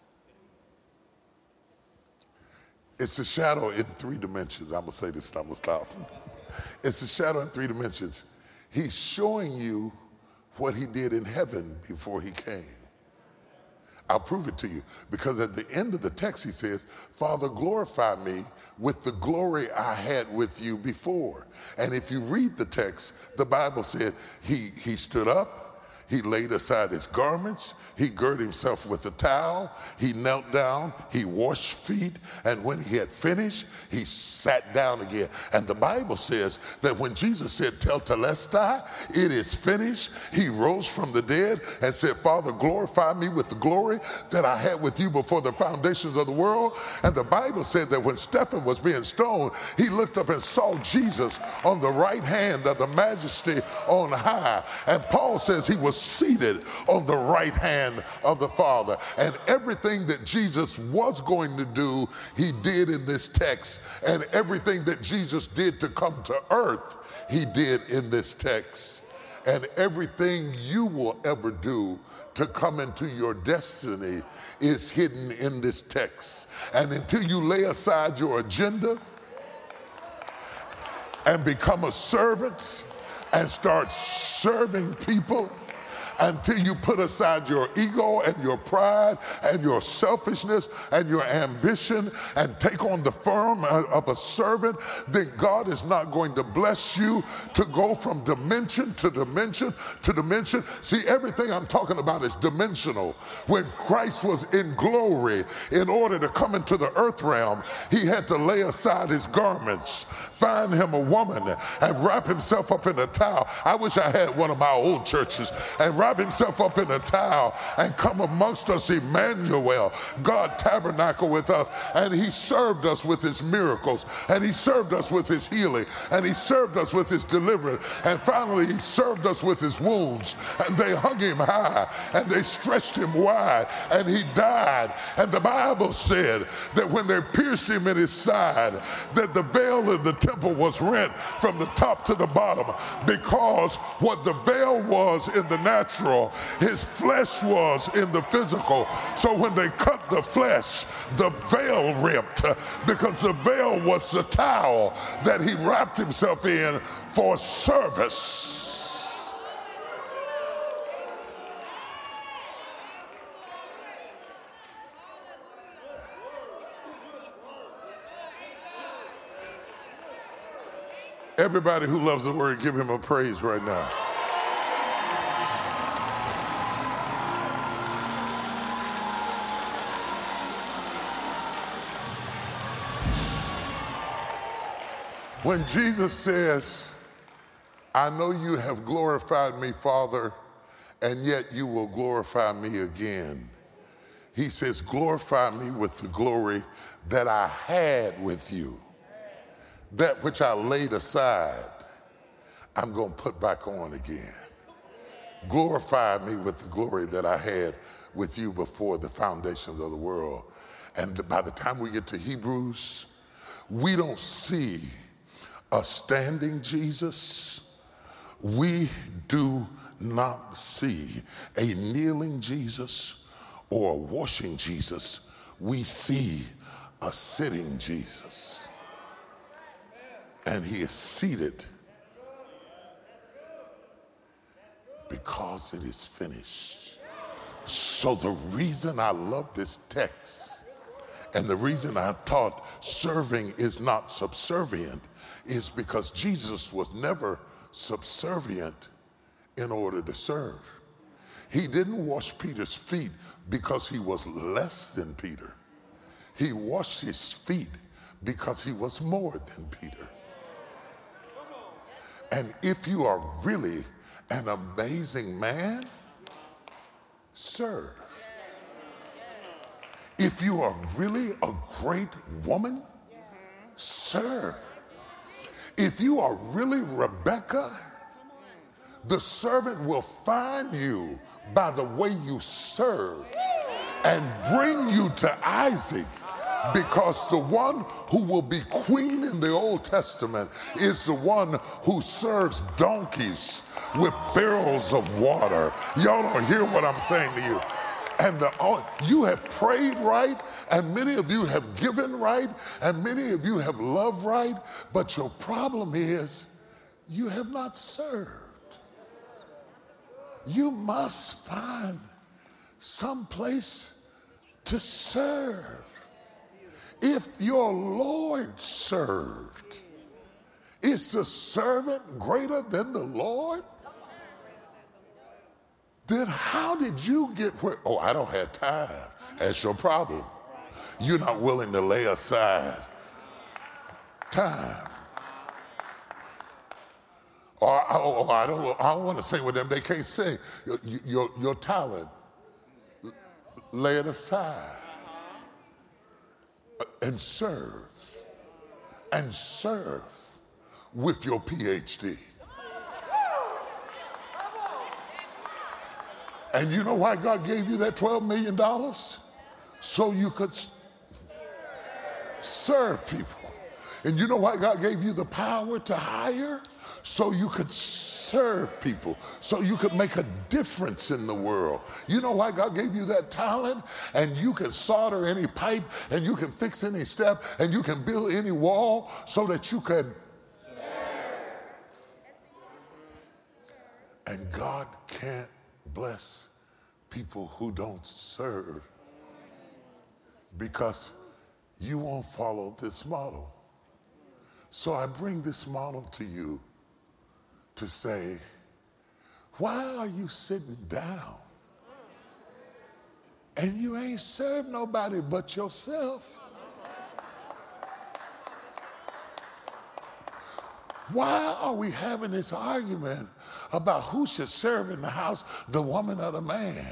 It's a shadow in three dimensions. I'm gonna say this and I'm gonna stop. It's a shadow in three dimensions. He's showing you what he did in heaven before he came. I'll prove it to you, because at the end of the text he says, Father, glorify me with the glory I had with you before. And if you read the text, the Bible said he, he stood up, He laid aside his garments. He girded himself with a towel. He knelt down. He washed feet. And when he had finished, he sat down again. And the Bible says that when Jesus said, "Tetelestai," it is finished, he rose from the dead and said, "Father, glorify me with the glory that I had with you before the foundations of the world." And the Bible said that when Stephen was being stoned, he looked up and saw Jesus on the right hand of the Majesty on high. And Paul says he was seated on the right hand of the Father. And everything that Jesus was going to do, he did in this text. And everything that Jesus did to come to earth, he did in this text. And everything you will ever do to come into your destiny is hidden in this text. And until you lay aside your agenda and become a servant and start serving people, until you put aside your ego and your pride and your selfishness and your ambition and take on the form of a servant, then God is not going to bless you to go from dimension to dimension to dimension. See, everything I'm talking about is dimensional. When Christ was in glory, in order to come into the earth realm, he had to lay aside his garments, find him a woman, and wrap himself up in a towel. I wish I had one of my old churches. And wrap himself up in a towel and come amongst us, Emmanuel. God tabernacled with us, and he served us with his miracles, and he served us with his healing, and he served us with his deliverance, and finally he served us with his wounds. And they hung him high, and they stretched him wide, and he died. And the Bible said that when they pierced him in his side, that the veil in the temple was rent from the top to the bottom, because what the veil was in the natural, his flesh was in the physical. So when they cut the flesh, the veil ripped, because the veil was the towel that he wrapped himself in for service. Everybody who loves the word, give him a praise right now. When Jesus says, "I know you have glorified me, Father, and yet you will glorify me again," he says, "Glorify me with the glory that I had with you. That which I laid aside, I'm going to put back on again. Glorify me with the glory that I had with you before the foundations of the world." And by the time we get to Hebrews, we don't see a standing Jesus. We do not see a kneeling Jesus or a washing Jesus. We see a sitting Jesus. And he is seated because it is finished. So the reason I love this text, and the reason I taught serving is not subservient, is because Jesus was never subservient in order to serve. He didn't wash Peter's feet because he was less than Peter. He washed his feet because he was more than Peter. And if you are really an amazing man, serve. If you are really a great woman, serve. If you are really Rebecca, the servant will find you by the way you serve and bring you to Isaac, because the one who will be queen in the Old Testament is the one who serves donkeys with barrels of water. Y'all don't hear what I'm saying to you. And the, you have prayed right, and many of you have given right, and many of you have loved right, but your problem is you have not served. You must find some place to serve. If your Lord served, is the servant greater than the Lord? then how did you get where? Oh, I don't have time. That's your problem. You're not willing to lay aside time. Or, or, or I don't, I don't want to sing with them. They can't sing. Your, your, your talent, lay it aside and serve. And serve with your P H D. And you know why God gave you that twelve million dollars? So you could serve people. And you know why God gave you the power to hire? So you could serve people, so you could make a difference in the world. You know why God gave you that talent? And you can solder any pipe, and you can fix any step, and you can build any wall so that you can serve. And God can't bless people who don't serve because you won't follow this model. So I bring this model to you to say, why are you sitting down and you ain't served nobody but yourself? Why are we having this argument about who should serve in the house, the woman or the man?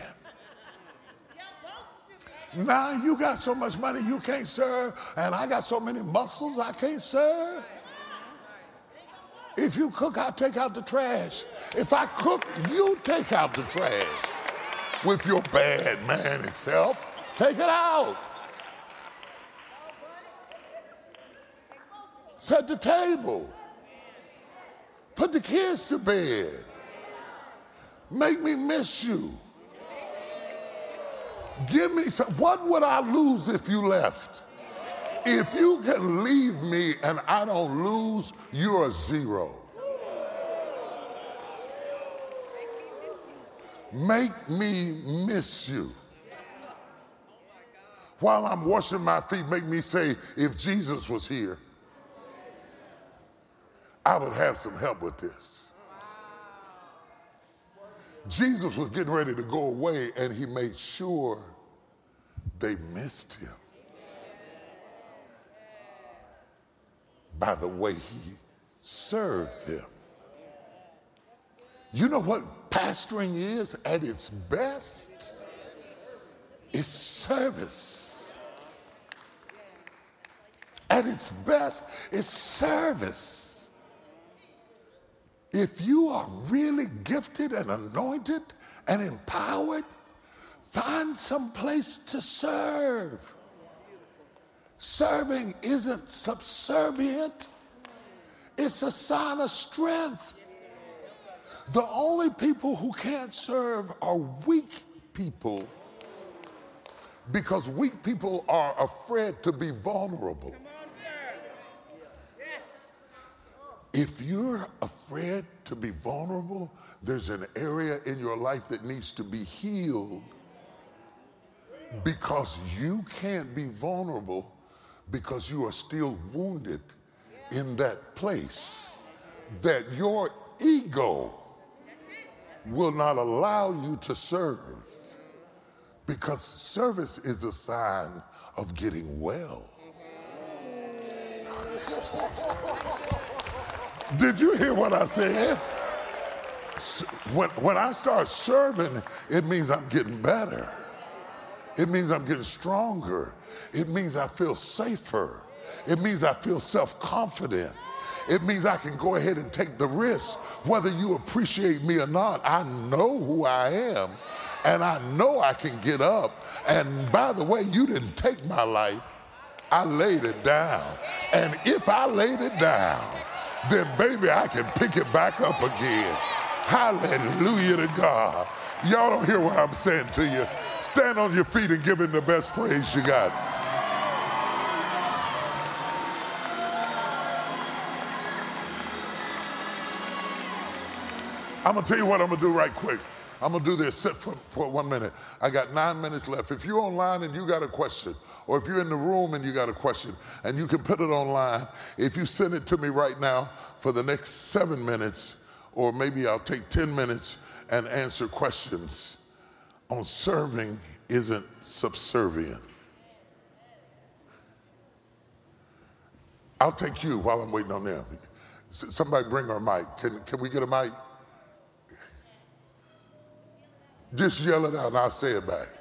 Now you got so much money you can't serve, and I got so many muscles I can't serve. If you cook, I'll take out the trash. If I cook, you take out the trash. With your bad man self, take it out. Set the table. Put the kids to bed. Make me miss you. Give me some. What would I lose if you left? If you can leave me and I don't lose, you're a zero. Make me miss you. While I'm washing my feet, make me say, if Jesus was here, I would have some help with this. Jesus was getting ready to go away, and he made sure they missed him by the way he served them. You know what pastoring is at its best? It's service. At its best, it's service. If you are really gifted and anointed and empowered, find some place to serve. Serving isn't subservient. It's a sign of strength. The only people who can't serve are weak people, because weak people are afraid to be vulnerable. If you're afraid to be vulnerable, there's an area in your life that needs to be healed, because you can't be vulnerable because you are still wounded in that place, that your ego will not allow you to serve, because service is a sign of getting well. Did you hear what I said? When, when I start serving, it means I'm getting better. It means I'm getting stronger. It means I feel safer. It means I feel self-confident. It means I can go ahead and take the risk, whether you appreciate me or not. I know who I am, and I know I can get up. And by the way, you didn't take my life. I laid it down. And if I laid it down, then baby, I can pick it back up again. Hallelujah to God. Y'all don't hear what I'm saying to you. Stand on your feet and give him the best praise you got. I'm going to tell you what I'm going to do right quick. I'm going to do this. Sit for, for one minute. I got nine minutes left. If you're online and you got a question, or if you're in the room and you got a question, and you can put it online, if you send it to me right now for the next seven minutes, or maybe I'll take ten minutes and answer questions on serving isn't subservient. I'll take you while I'm waiting on them. Somebody bring our mic. Can, can we get a mic? Just yell it out and I'll say it back.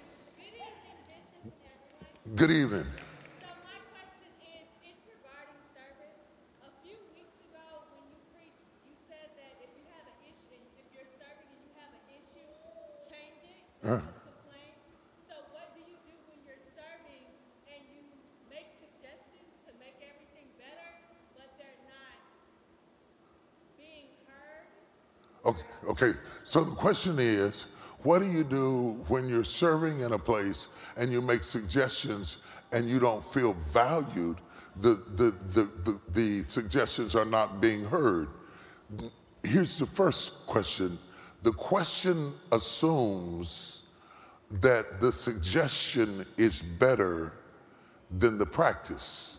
Good evening. So my question is, it's regarding service. A few weeks ago when you preached, you said that if you have an issue, if you're serving and you have an issue, change it, Uh. complain. So what do you do when you're serving and you make suggestions to make everything better, but they're not being heard? Okay, okay. So the question is, what do you do when you're serving in a place and you make suggestions and you don't feel valued? The, the, the, the, the suggestions are not being heard. Here's the first question. The question assumes that the suggestion is better than the practice.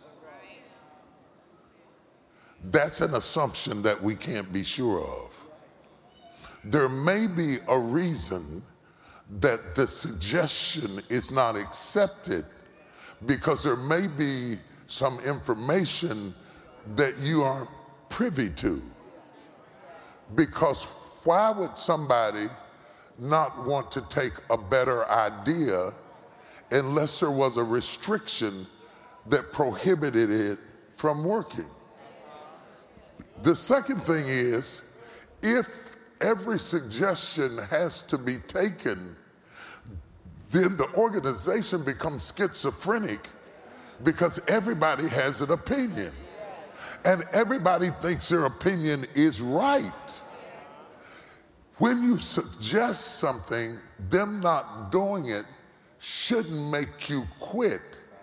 That's an assumption that we can't be sure of. There may be a reason that the suggestion is not accepted because there may be some information that you aren't privy to. Because why would somebody not want to take a better idea unless there was a restriction that prohibited it from working? The second thing is, if every suggestion has to be taken, then the organization becomes schizophrenic because everybody has an opinion. And everybody thinks their opinion is right. When you suggest something, them not doing it shouldn't make you quit.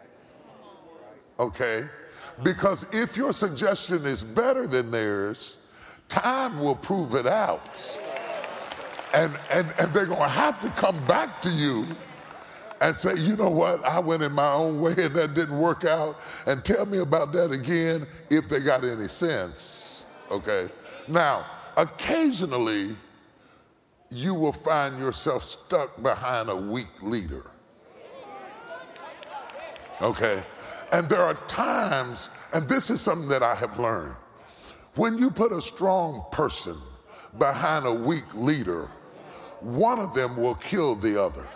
Okay? Because if your suggestion is better than theirs, time will prove it out. And, and, and they're going to have to come back to you and say, you know what, I went in my own way and that didn't work out, and tell me about that again if they got any sense, okay? Now, occasionally, you will find yourself stuck behind a weak leader, okay? And there are times, and this is something that I have learned, when you put a strong person behind a weak leader, one of them will kill the other.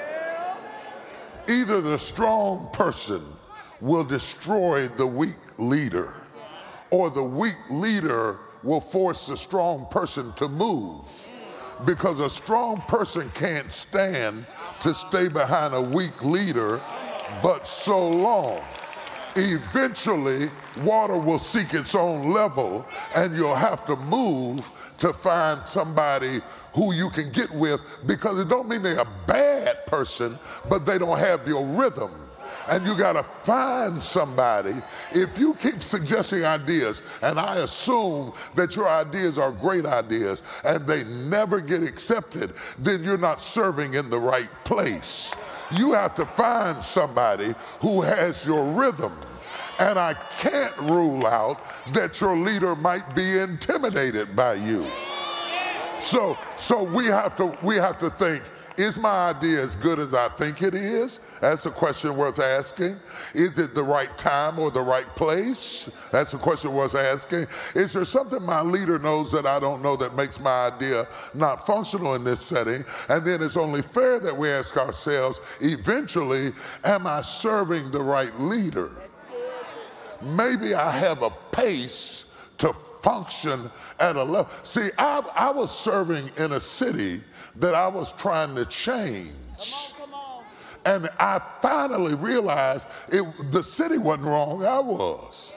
Either the strong person will destroy the weak leader, or the weak leader will force the strong person to move. Because a strong person can't stand to stay behind a weak leader but so long. Eventually, water will seek its own level, and you'll have to move to find somebody who you can get with, because it don't mean they're a bad person, but they don't have your rhythm. And you got to find somebody. If you keep suggesting ideas, and I assume that your ideas are great ideas, and they never get accepted, then you're not serving in the right place. You have to find somebody who has your rhythm. And I can't rule out that your leader might be intimidated by you. So, so we have to, we have to think, is my idea as good as I think it is? That's a question worth asking. Is it the right time or the right place? That's a question worth asking. Is there something my leader knows that I don't know that makes my idea not functional in this setting? And then it's only fair that we ask ourselves, eventually, am I serving the right leader? Maybe I have a pace to function at a level. See, I, I was serving in a city that I was trying to change. Come on, come on. And I finally realized it, the city wasn't wrong, I was.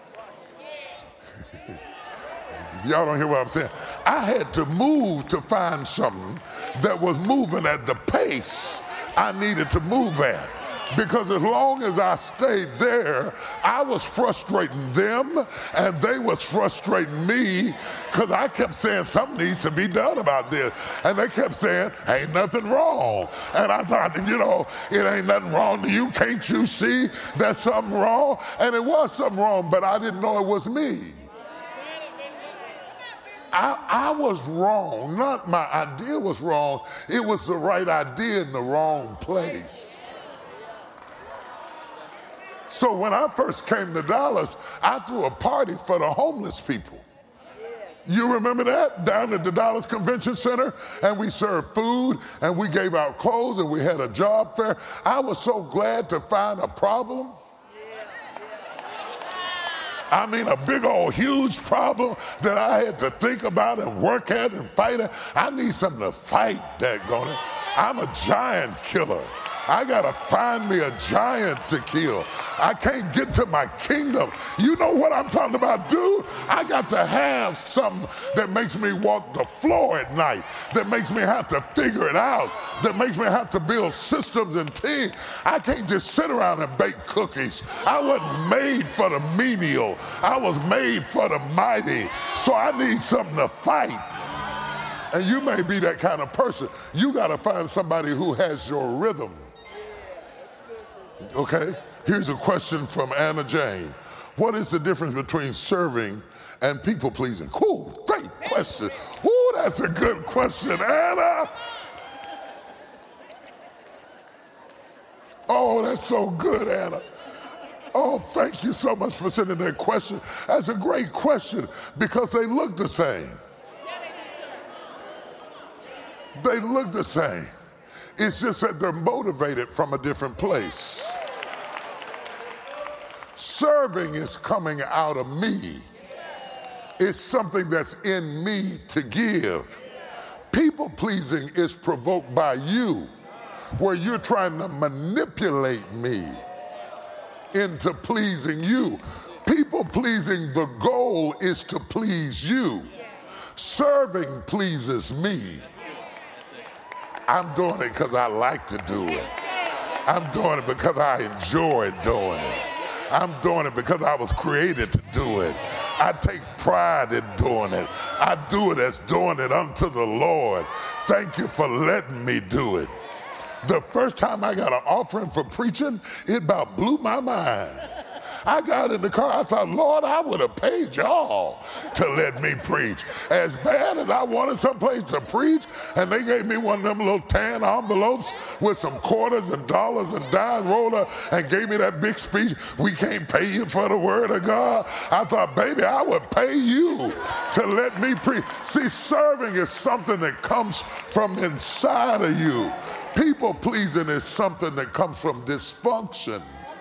Y'all don't hear what I'm saying? I had to move to find something that was moving at the pace I needed to move at. Because as long as I stayed there, I was frustrating them and they was frustrating me, because I kept saying something needs to be done about this. And they kept saying, ain't nothing wrong. And I thought, you know, it ain't nothing wrong to you. Can't you see there's something wrong? And it was something wrong, but I didn't know it was me. I, I was wrong. Not my idea was wrong. It was the right idea in the wrong place. So when I first came to Dallas, I threw a party for the homeless people. You remember that? Down at the Dallas Convention Center, and we served food, and we gave out clothes, and we had a job fair. I was so glad to find a problem. I mean, a big old huge problem that I had to think about and work at and fight at. I need something to fight, daggone it. I'm a giant killer. I gotta find me a giant to kill. I can't get to my kingdom. You know what I'm talking about, dude? I got to have something that makes me walk the floor at night, that makes me have to figure it out, that makes me have to build systems and teams. I can't just sit around and bake cookies. I wasn't made for the menial. I was made for the mighty. So I need something to fight. And you may be that kind of person. You gotta find somebody who has your rhythm. Okay, here's a question from Anna Jane. What is the difference between serving and people pleasing? Cool, great question. Ooh, that's a good question, Anna. Oh, that's so good, Anna. Oh, thank you so much for sending that question. That's a great question because they look the same. They look the same. It's just that they're motivated from a different place. Serving is coming out of me. It's something that's in me to give. People pleasing is provoked by you, where you're trying to manipulate me into pleasing you. People pleasing, the goal is to please you. Serving pleases me. I'm doing it because I like to do it. I'm doing it because I enjoy doing it. I'm doing it because I was created to do it. I take pride in doing it. I do it as doing it unto the Lord. Thank you for letting me do it. The first time I got an offering for preaching, it about blew my mind. I got in the car, I thought, Lord, I would have paid y'all to let me preach. As bad as I wanted someplace to preach, and they gave me one of them little tan envelopes with some quarters and dollars and dimes rolled up and gave me that big speech, we can't pay you for the word of God. I thought, baby, I would pay you to let me preach. See, serving is something that comes from inside of you. People pleasing is something that comes from dysfunction.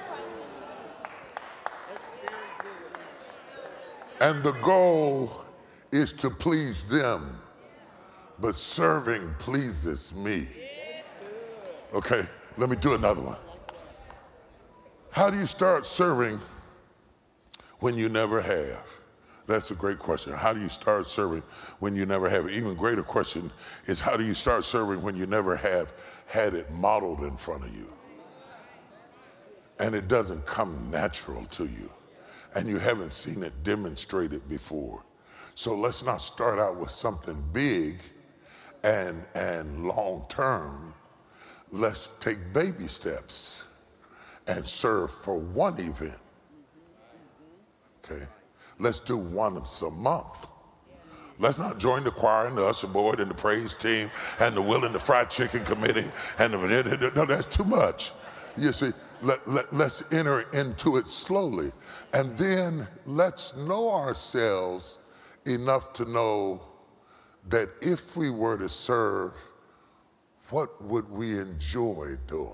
And the goal is to please them, but serving pleases me. Okay, let me do another one. How do you start serving when you never have? That's a great question. How do you start serving when you never have? An even greater question is, how do you start serving when you never have had it modeled in front of you? And it doesn't come natural to you. And you haven't seen it demonstrated before. So let's not start out with something big and, and long term. Let's take baby steps and serve for one event. Okay? Let's do once a month. Let's not join the choir and the usher board and the praise team and the Willing the Fried Chicken committee and the, no, that's too much. You see, let, let, let's enter into it slowly. And then let's know ourselves enough to know that if we were to serve, what would we enjoy doing?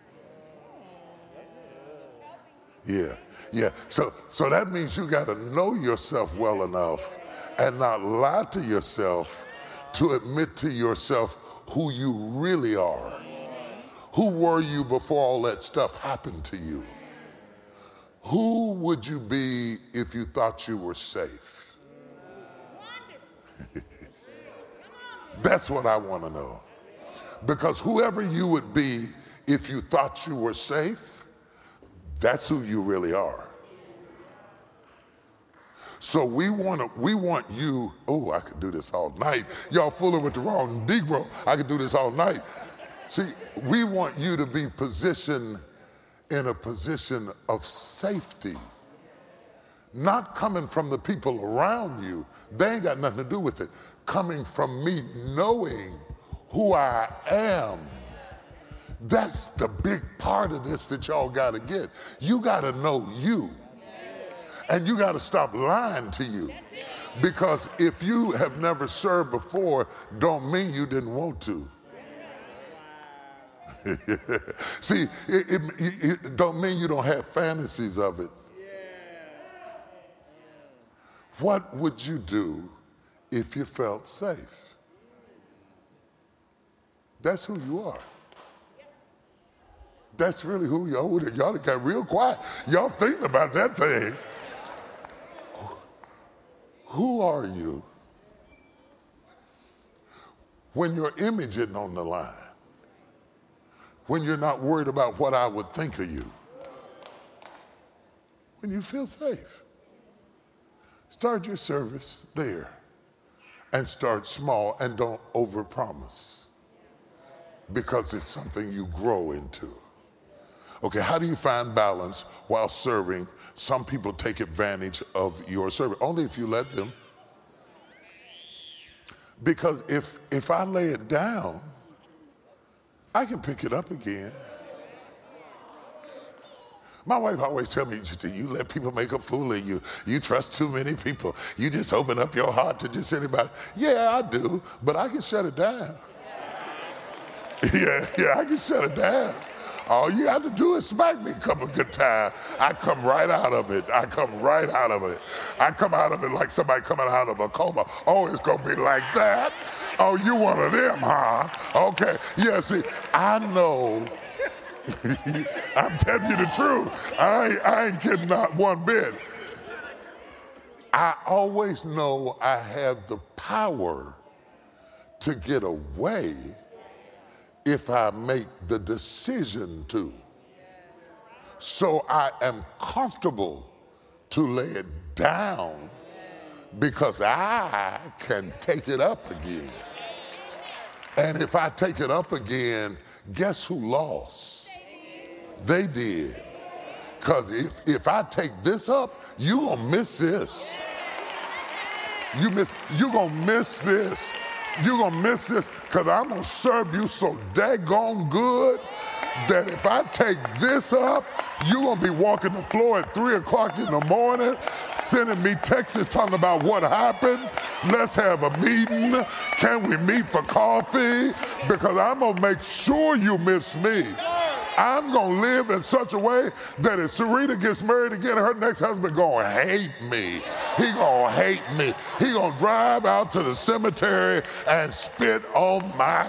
Yeah, yeah. So, so that means you got to know yourself well enough and not lie to yourself to admit to yourself who you really are. Who were you before all that stuff happened to you? Who would you be if you thought you were safe? That's what I want to know. Because whoever you would be if you thought you were safe, that's who you really are. So we want to, we want you, oh, I could do this all night. Y'all fooling with the wrong Negro. I could do this all night. See, we want you to be positioned in a position of safety, Not coming from the people around you. They ain't got nothing to do with it. Coming from me knowing who I am. That's the big part of this that y'all got to get. You got to know you. And you got to stop lying to you. Because if you have never served before, don't mean you didn't want to. See, it, it, it don't mean you don't have fantasies of it. What would you do if you felt safe? That's who you are. That's really who you are. Y'all got real quiet. Y'all thinking about that thing. Who are you when your image isn't on the line? When you're not worried about what I would think of you? When you feel safe. Start your service there and start small and don't overpromise because it's something you grow into. Okay, how do you find balance while serving? Some people take advantage of your service, only if you let them. Because if, if I lay it down, I can pick it up again. My wife always tells me, you let people make a fool of you. You trust too many people. You just open up your heart to just anybody. Yeah, I do, but I can shut it down. Yeah, yeah, I can shut it down. All you have to do is smack me a couple of good times. I come right out of it. I come right out of it. I come out of it like somebody coming out of a coma. Oh, it's going to be like that? Oh, you one of them, huh? Okay. Yeah, see, I know. I'm telling you the truth. I ain't, I ain't kidding not one bit. I always know I have the power to get away if I make the decision to. So I am comfortable to lay it down because I can take it up again. And if I take it up again, guess who lost? They did. Because if, if I take this up, you're going to miss this. You miss, you're going to miss this. You're going to miss this because I'm going to serve you so daggone good that if I take this up, you're going to be walking the floor at three o'clock in the morning, sending me texts talking about what happened. Let's have a meeting. Can we meet for coffee? Because I'm going to make sure you miss me. I'm going to live in such a way that if Serena gets married again, her next husband going to hate me. He going to hate me. He going to drive out to the cemetery and spit on my...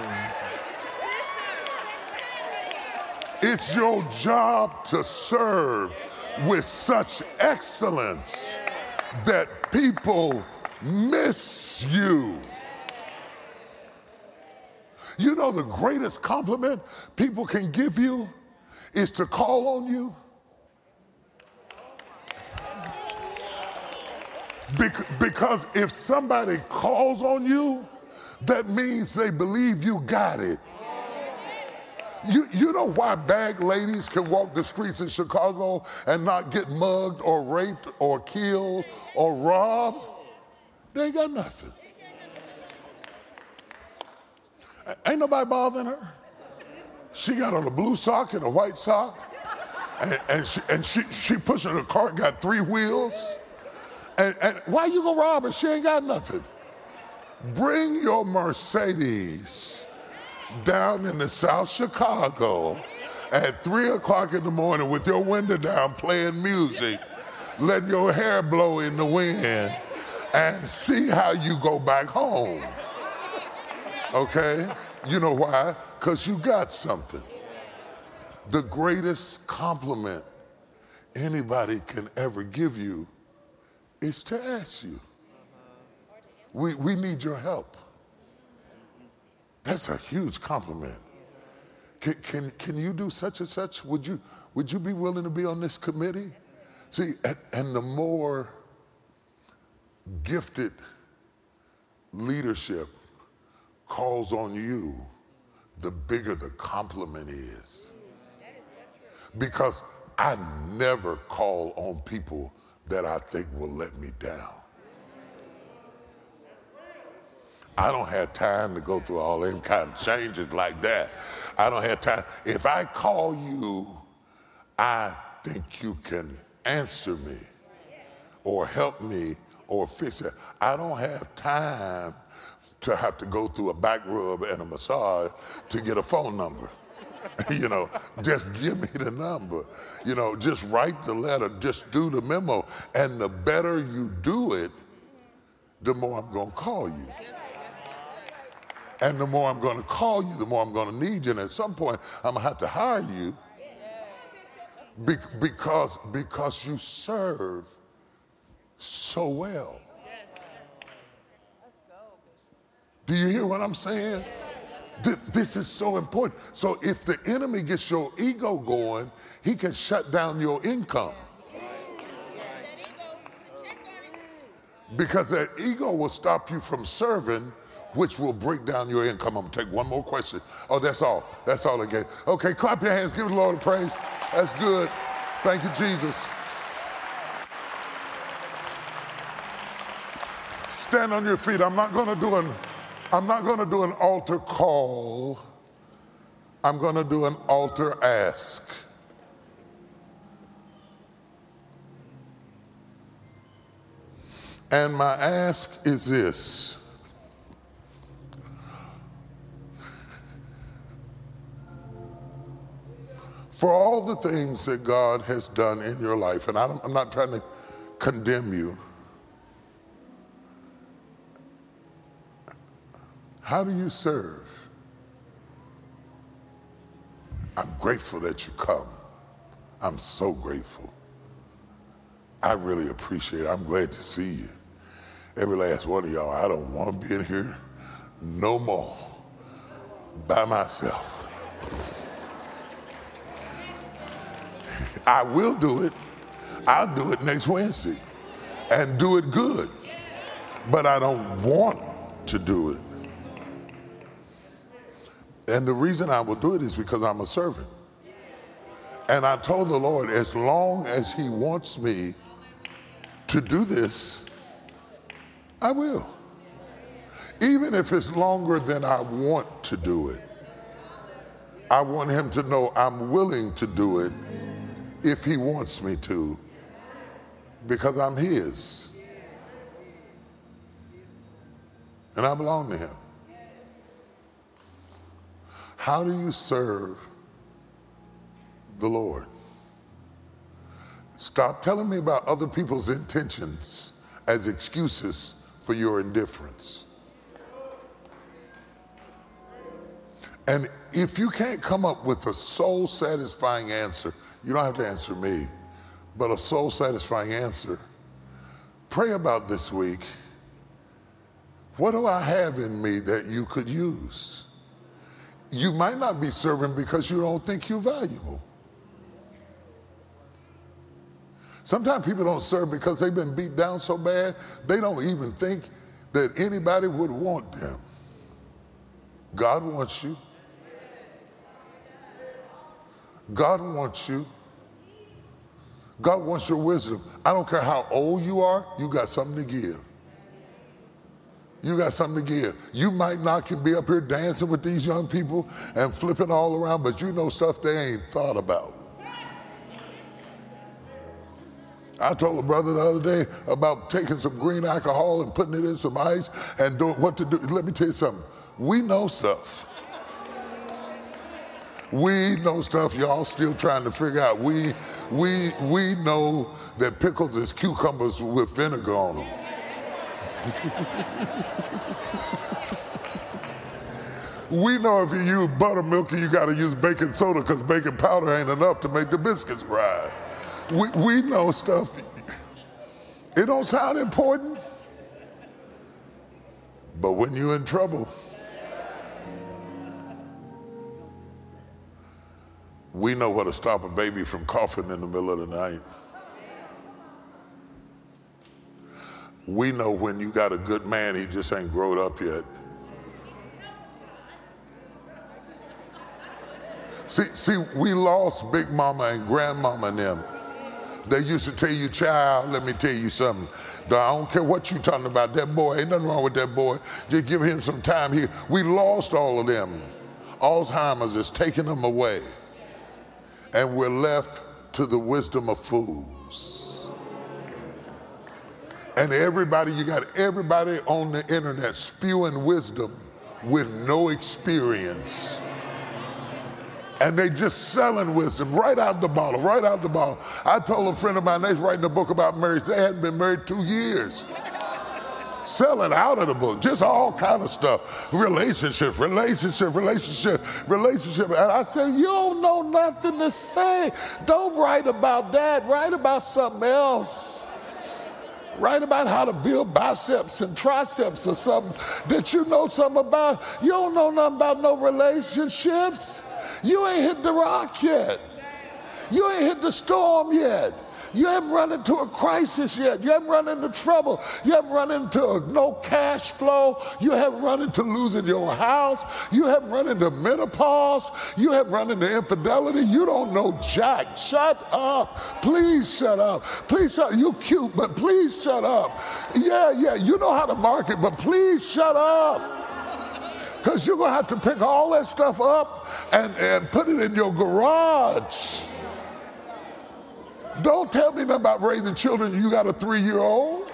It's your job to serve with such excellence that people miss you. You know the greatest compliment people can give you is to call on you? Bec- because if somebody calls on you, that means they believe you got it. You, you know why bag ladies can walk the streets in Chicago and not get mugged or raped or killed or robbed? They ain't got nothing. Ain't nobody bothering her. She got on a blue sock and a white sock, and, and, she, and she, she pushing her cart, got three wheels. And, and why you gonna rob her? She ain't got nothing. Bring your Mercedes down in the South Chicago at three o'clock in the morning with your window down playing music, letting your hair blow in the wind, and see how you go back home. Okay? You know why? Because you got something. The greatest compliment anybody can ever give you is to ask you. We, we need your help. That's a huge compliment. Can, can, can you do such and such? Would you, would you be willing to be on this committee? See, and, and the more gifted leadership calls on you, the bigger the compliment is. Because I never call on people that I think will let me down. I don't have time to go through all them kind of changes like that. I don't have time. If I call you, I think you can answer me or help me or fix it. I don't have time to have to go through a back rub and a massage to get a phone number. You know, just give me the number. You know, just write the letter, just do the memo. And the better you do it, the more I'm going to call you. And the more I'm going to call you, the more I'm going to need you. And at some point, I'm going to have to hire you be because, because you serve so well. Do you hear what I'm saying? This is so important. So if the enemy gets your ego going, he can shut down your income. Because that ego will stop you from serving, which will break down your income. I'm gonna take one more question. Oh, that's all. That's all I gave. Okay, clap your hands. Give the Lord a praise. That's good. Thank you, Jesus. Stand on your feet. I'm not gonna do an I'm not going to do an altar call. I'm going to do an altar ask. And my ask is this. For all the things that God has done in your life, and I don't, I'm not trying to condemn you, how do you serve? I'm grateful that you come. I'm so grateful. I really appreciate it. I'm glad to see you. Every last one of y'all, I don't want to be in here no more by myself. I will do it. I'll do it next Wednesday and do it good. But I don't want to do it. And the reason I will do it is because I'm a servant. And I told the Lord, as long as he wants me to do this, I will. Even if it's longer than I want to do it. I want him to know I'm willing to do it if he wants me to, because I'm his. And I belong to him. How do you serve the Lord? Stop telling me about other people's intentions as excuses for your indifference. And if you can't come up with a soul-satisfying answer, you don't have to answer me, but a soul-satisfying answer, pray about this week. What do I have in me that you could use? You might not be serving because you don't think you're valuable. Sometimes people don't serve because they've been beat down so bad, they don't even think that anybody would want them. God wants you. God wants you. God wants your wisdom. I don't care how old you are, you got something to give. You got something to give. You might not can be up here dancing with these young people and flipping all around, but you know stuff they ain't thought about. I told a brother the other day about taking some green alcohol and putting it in some ice and doing what to do. Let me tell you something. We know stuff. We know stuff y'all still trying to figure out. We, we, we know that pickles is cucumbers with vinegar on them. We know if you use buttermilk, you got to use baking soda because baking powder ain't enough to make the biscuits rise. We, we know stuff. It don't sound important, but when you're in trouble, we know what to stop a baby from coughing in the middle of the night. We know when you got a good man, he just ain't grown up yet. See, see, we lost Big Mama and Grandmama and them They used to tell you, child, let me tell you something. I don't care what you talking about. That boy, ain't nothing wrong with that boy. Just give him some time here. We lost all of them. Alzheimer's is taking them away. And we're left to the wisdom of fools. And everybody, you got everybody on the internet spewing wisdom with no experience. And they just selling wisdom right out the bottle, right out the bottle. I told a friend of mine, they're writing a book about marriage. They hadn't been married two years. Selling out of the book, just all kind of stuff. Relationship, relationship, relationship, relationship. And I said, you don't know nothing to say. Don't write about that. Write about something else. Write about how to build biceps and triceps or something that you know something about. You don't know nothing about no relationships. You ain't hit the rock yet. You ain't hit the storm yet. You haven't run into a crisis yet. You haven't run into trouble. You haven't run into a, no cash flow. You haven't run into losing your house. You haven't run into menopause. You haven't run into infidelity. You don't know jack. Shut up. Please shut up. Please shut up. You cute, but please shut up. Yeah, yeah, you know how to market, but please shut up. Because you're going to have to pick all that stuff up and, and put it in your garage. Don't tell me nothing about raising children. You got a three-year-old.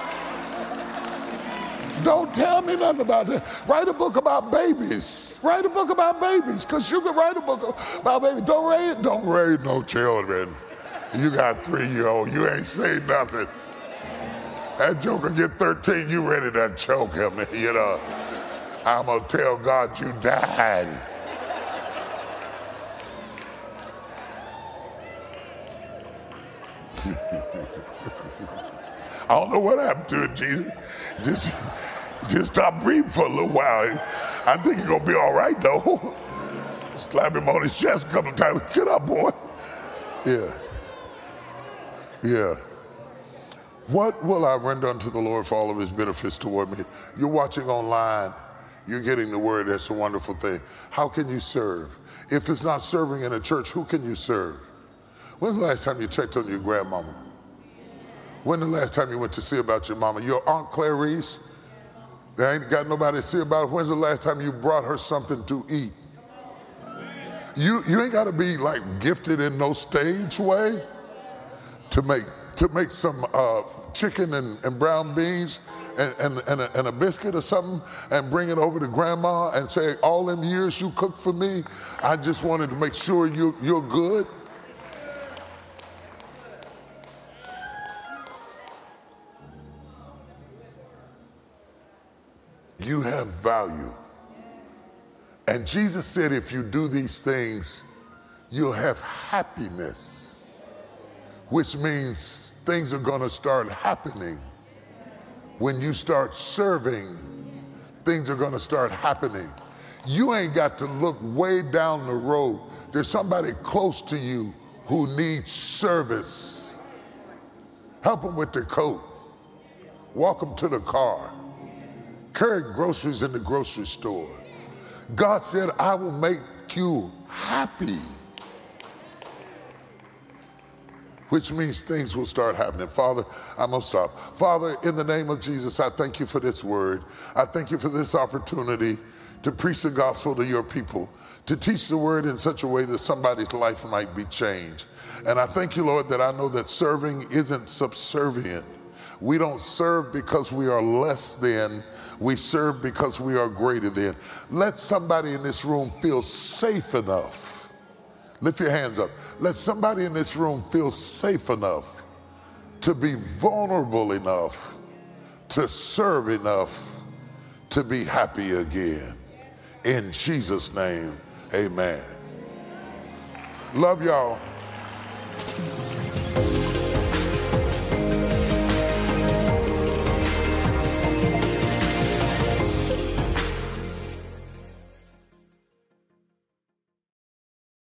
Don't tell me nothing about that. Write a book about babies. Write a book about babies, because you can write a book about babies. Don't raise, don't raise no children. You got a three-year-old. You ain't saying nothing. That joker get thirteen, you ready to choke him, you know. I'm going to tell God you died. I don't know what happened to it, Jesus. Just, just stop breathing for a little while. I think he's going to be all right, though. Slap him on his chest a couple of times. Get up, boy. Yeah. Yeah. What will I render unto the Lord for all of his benefits toward me? You're watching online. You're getting the word. That's a wonderful thing. How can you serve? If it's not serving in a church, who can you serve? When's the last time you checked on your grandmama? When the last time you went to see about your mama? Your Aunt Clarice, they ain't got nobody to see about it. When's the last time you brought her something to eat? You, you ain't got to be like gifted in no stage way to make, to make some uh, chicken and, and brown beans and, and, and, a, and a biscuit or something and bring it over to grandma and say, all them years you cooked for me, I just wanted to make sure you, you're good. You have value. And Jesus said, if you do these things, you'll have happiness, which means things are going to start happening. When you start serving, things are going to start happening. You ain't got to look way down the road. There's somebody close to you who needs service. Help them with their coat. Walk them to the car. Carry groceries in the grocery store. God said, I will make you happy. Which means things will start happening. Father, I'm going to stop. Father, in the name of Jesus, I thank you for this word. I thank you for this opportunity to preach the gospel to your people, to teach the word in such a way that somebody's life might be changed. And I thank you, Lord, that I know that serving isn't subservient. We don't serve because we are less than. We serve because we are greater than. Let somebody in this room feel safe enough. Lift your hands up. Let somebody in this room feel safe enough to be vulnerable enough, to serve enough, to be happy again. In Jesus' name, amen. Love y'all.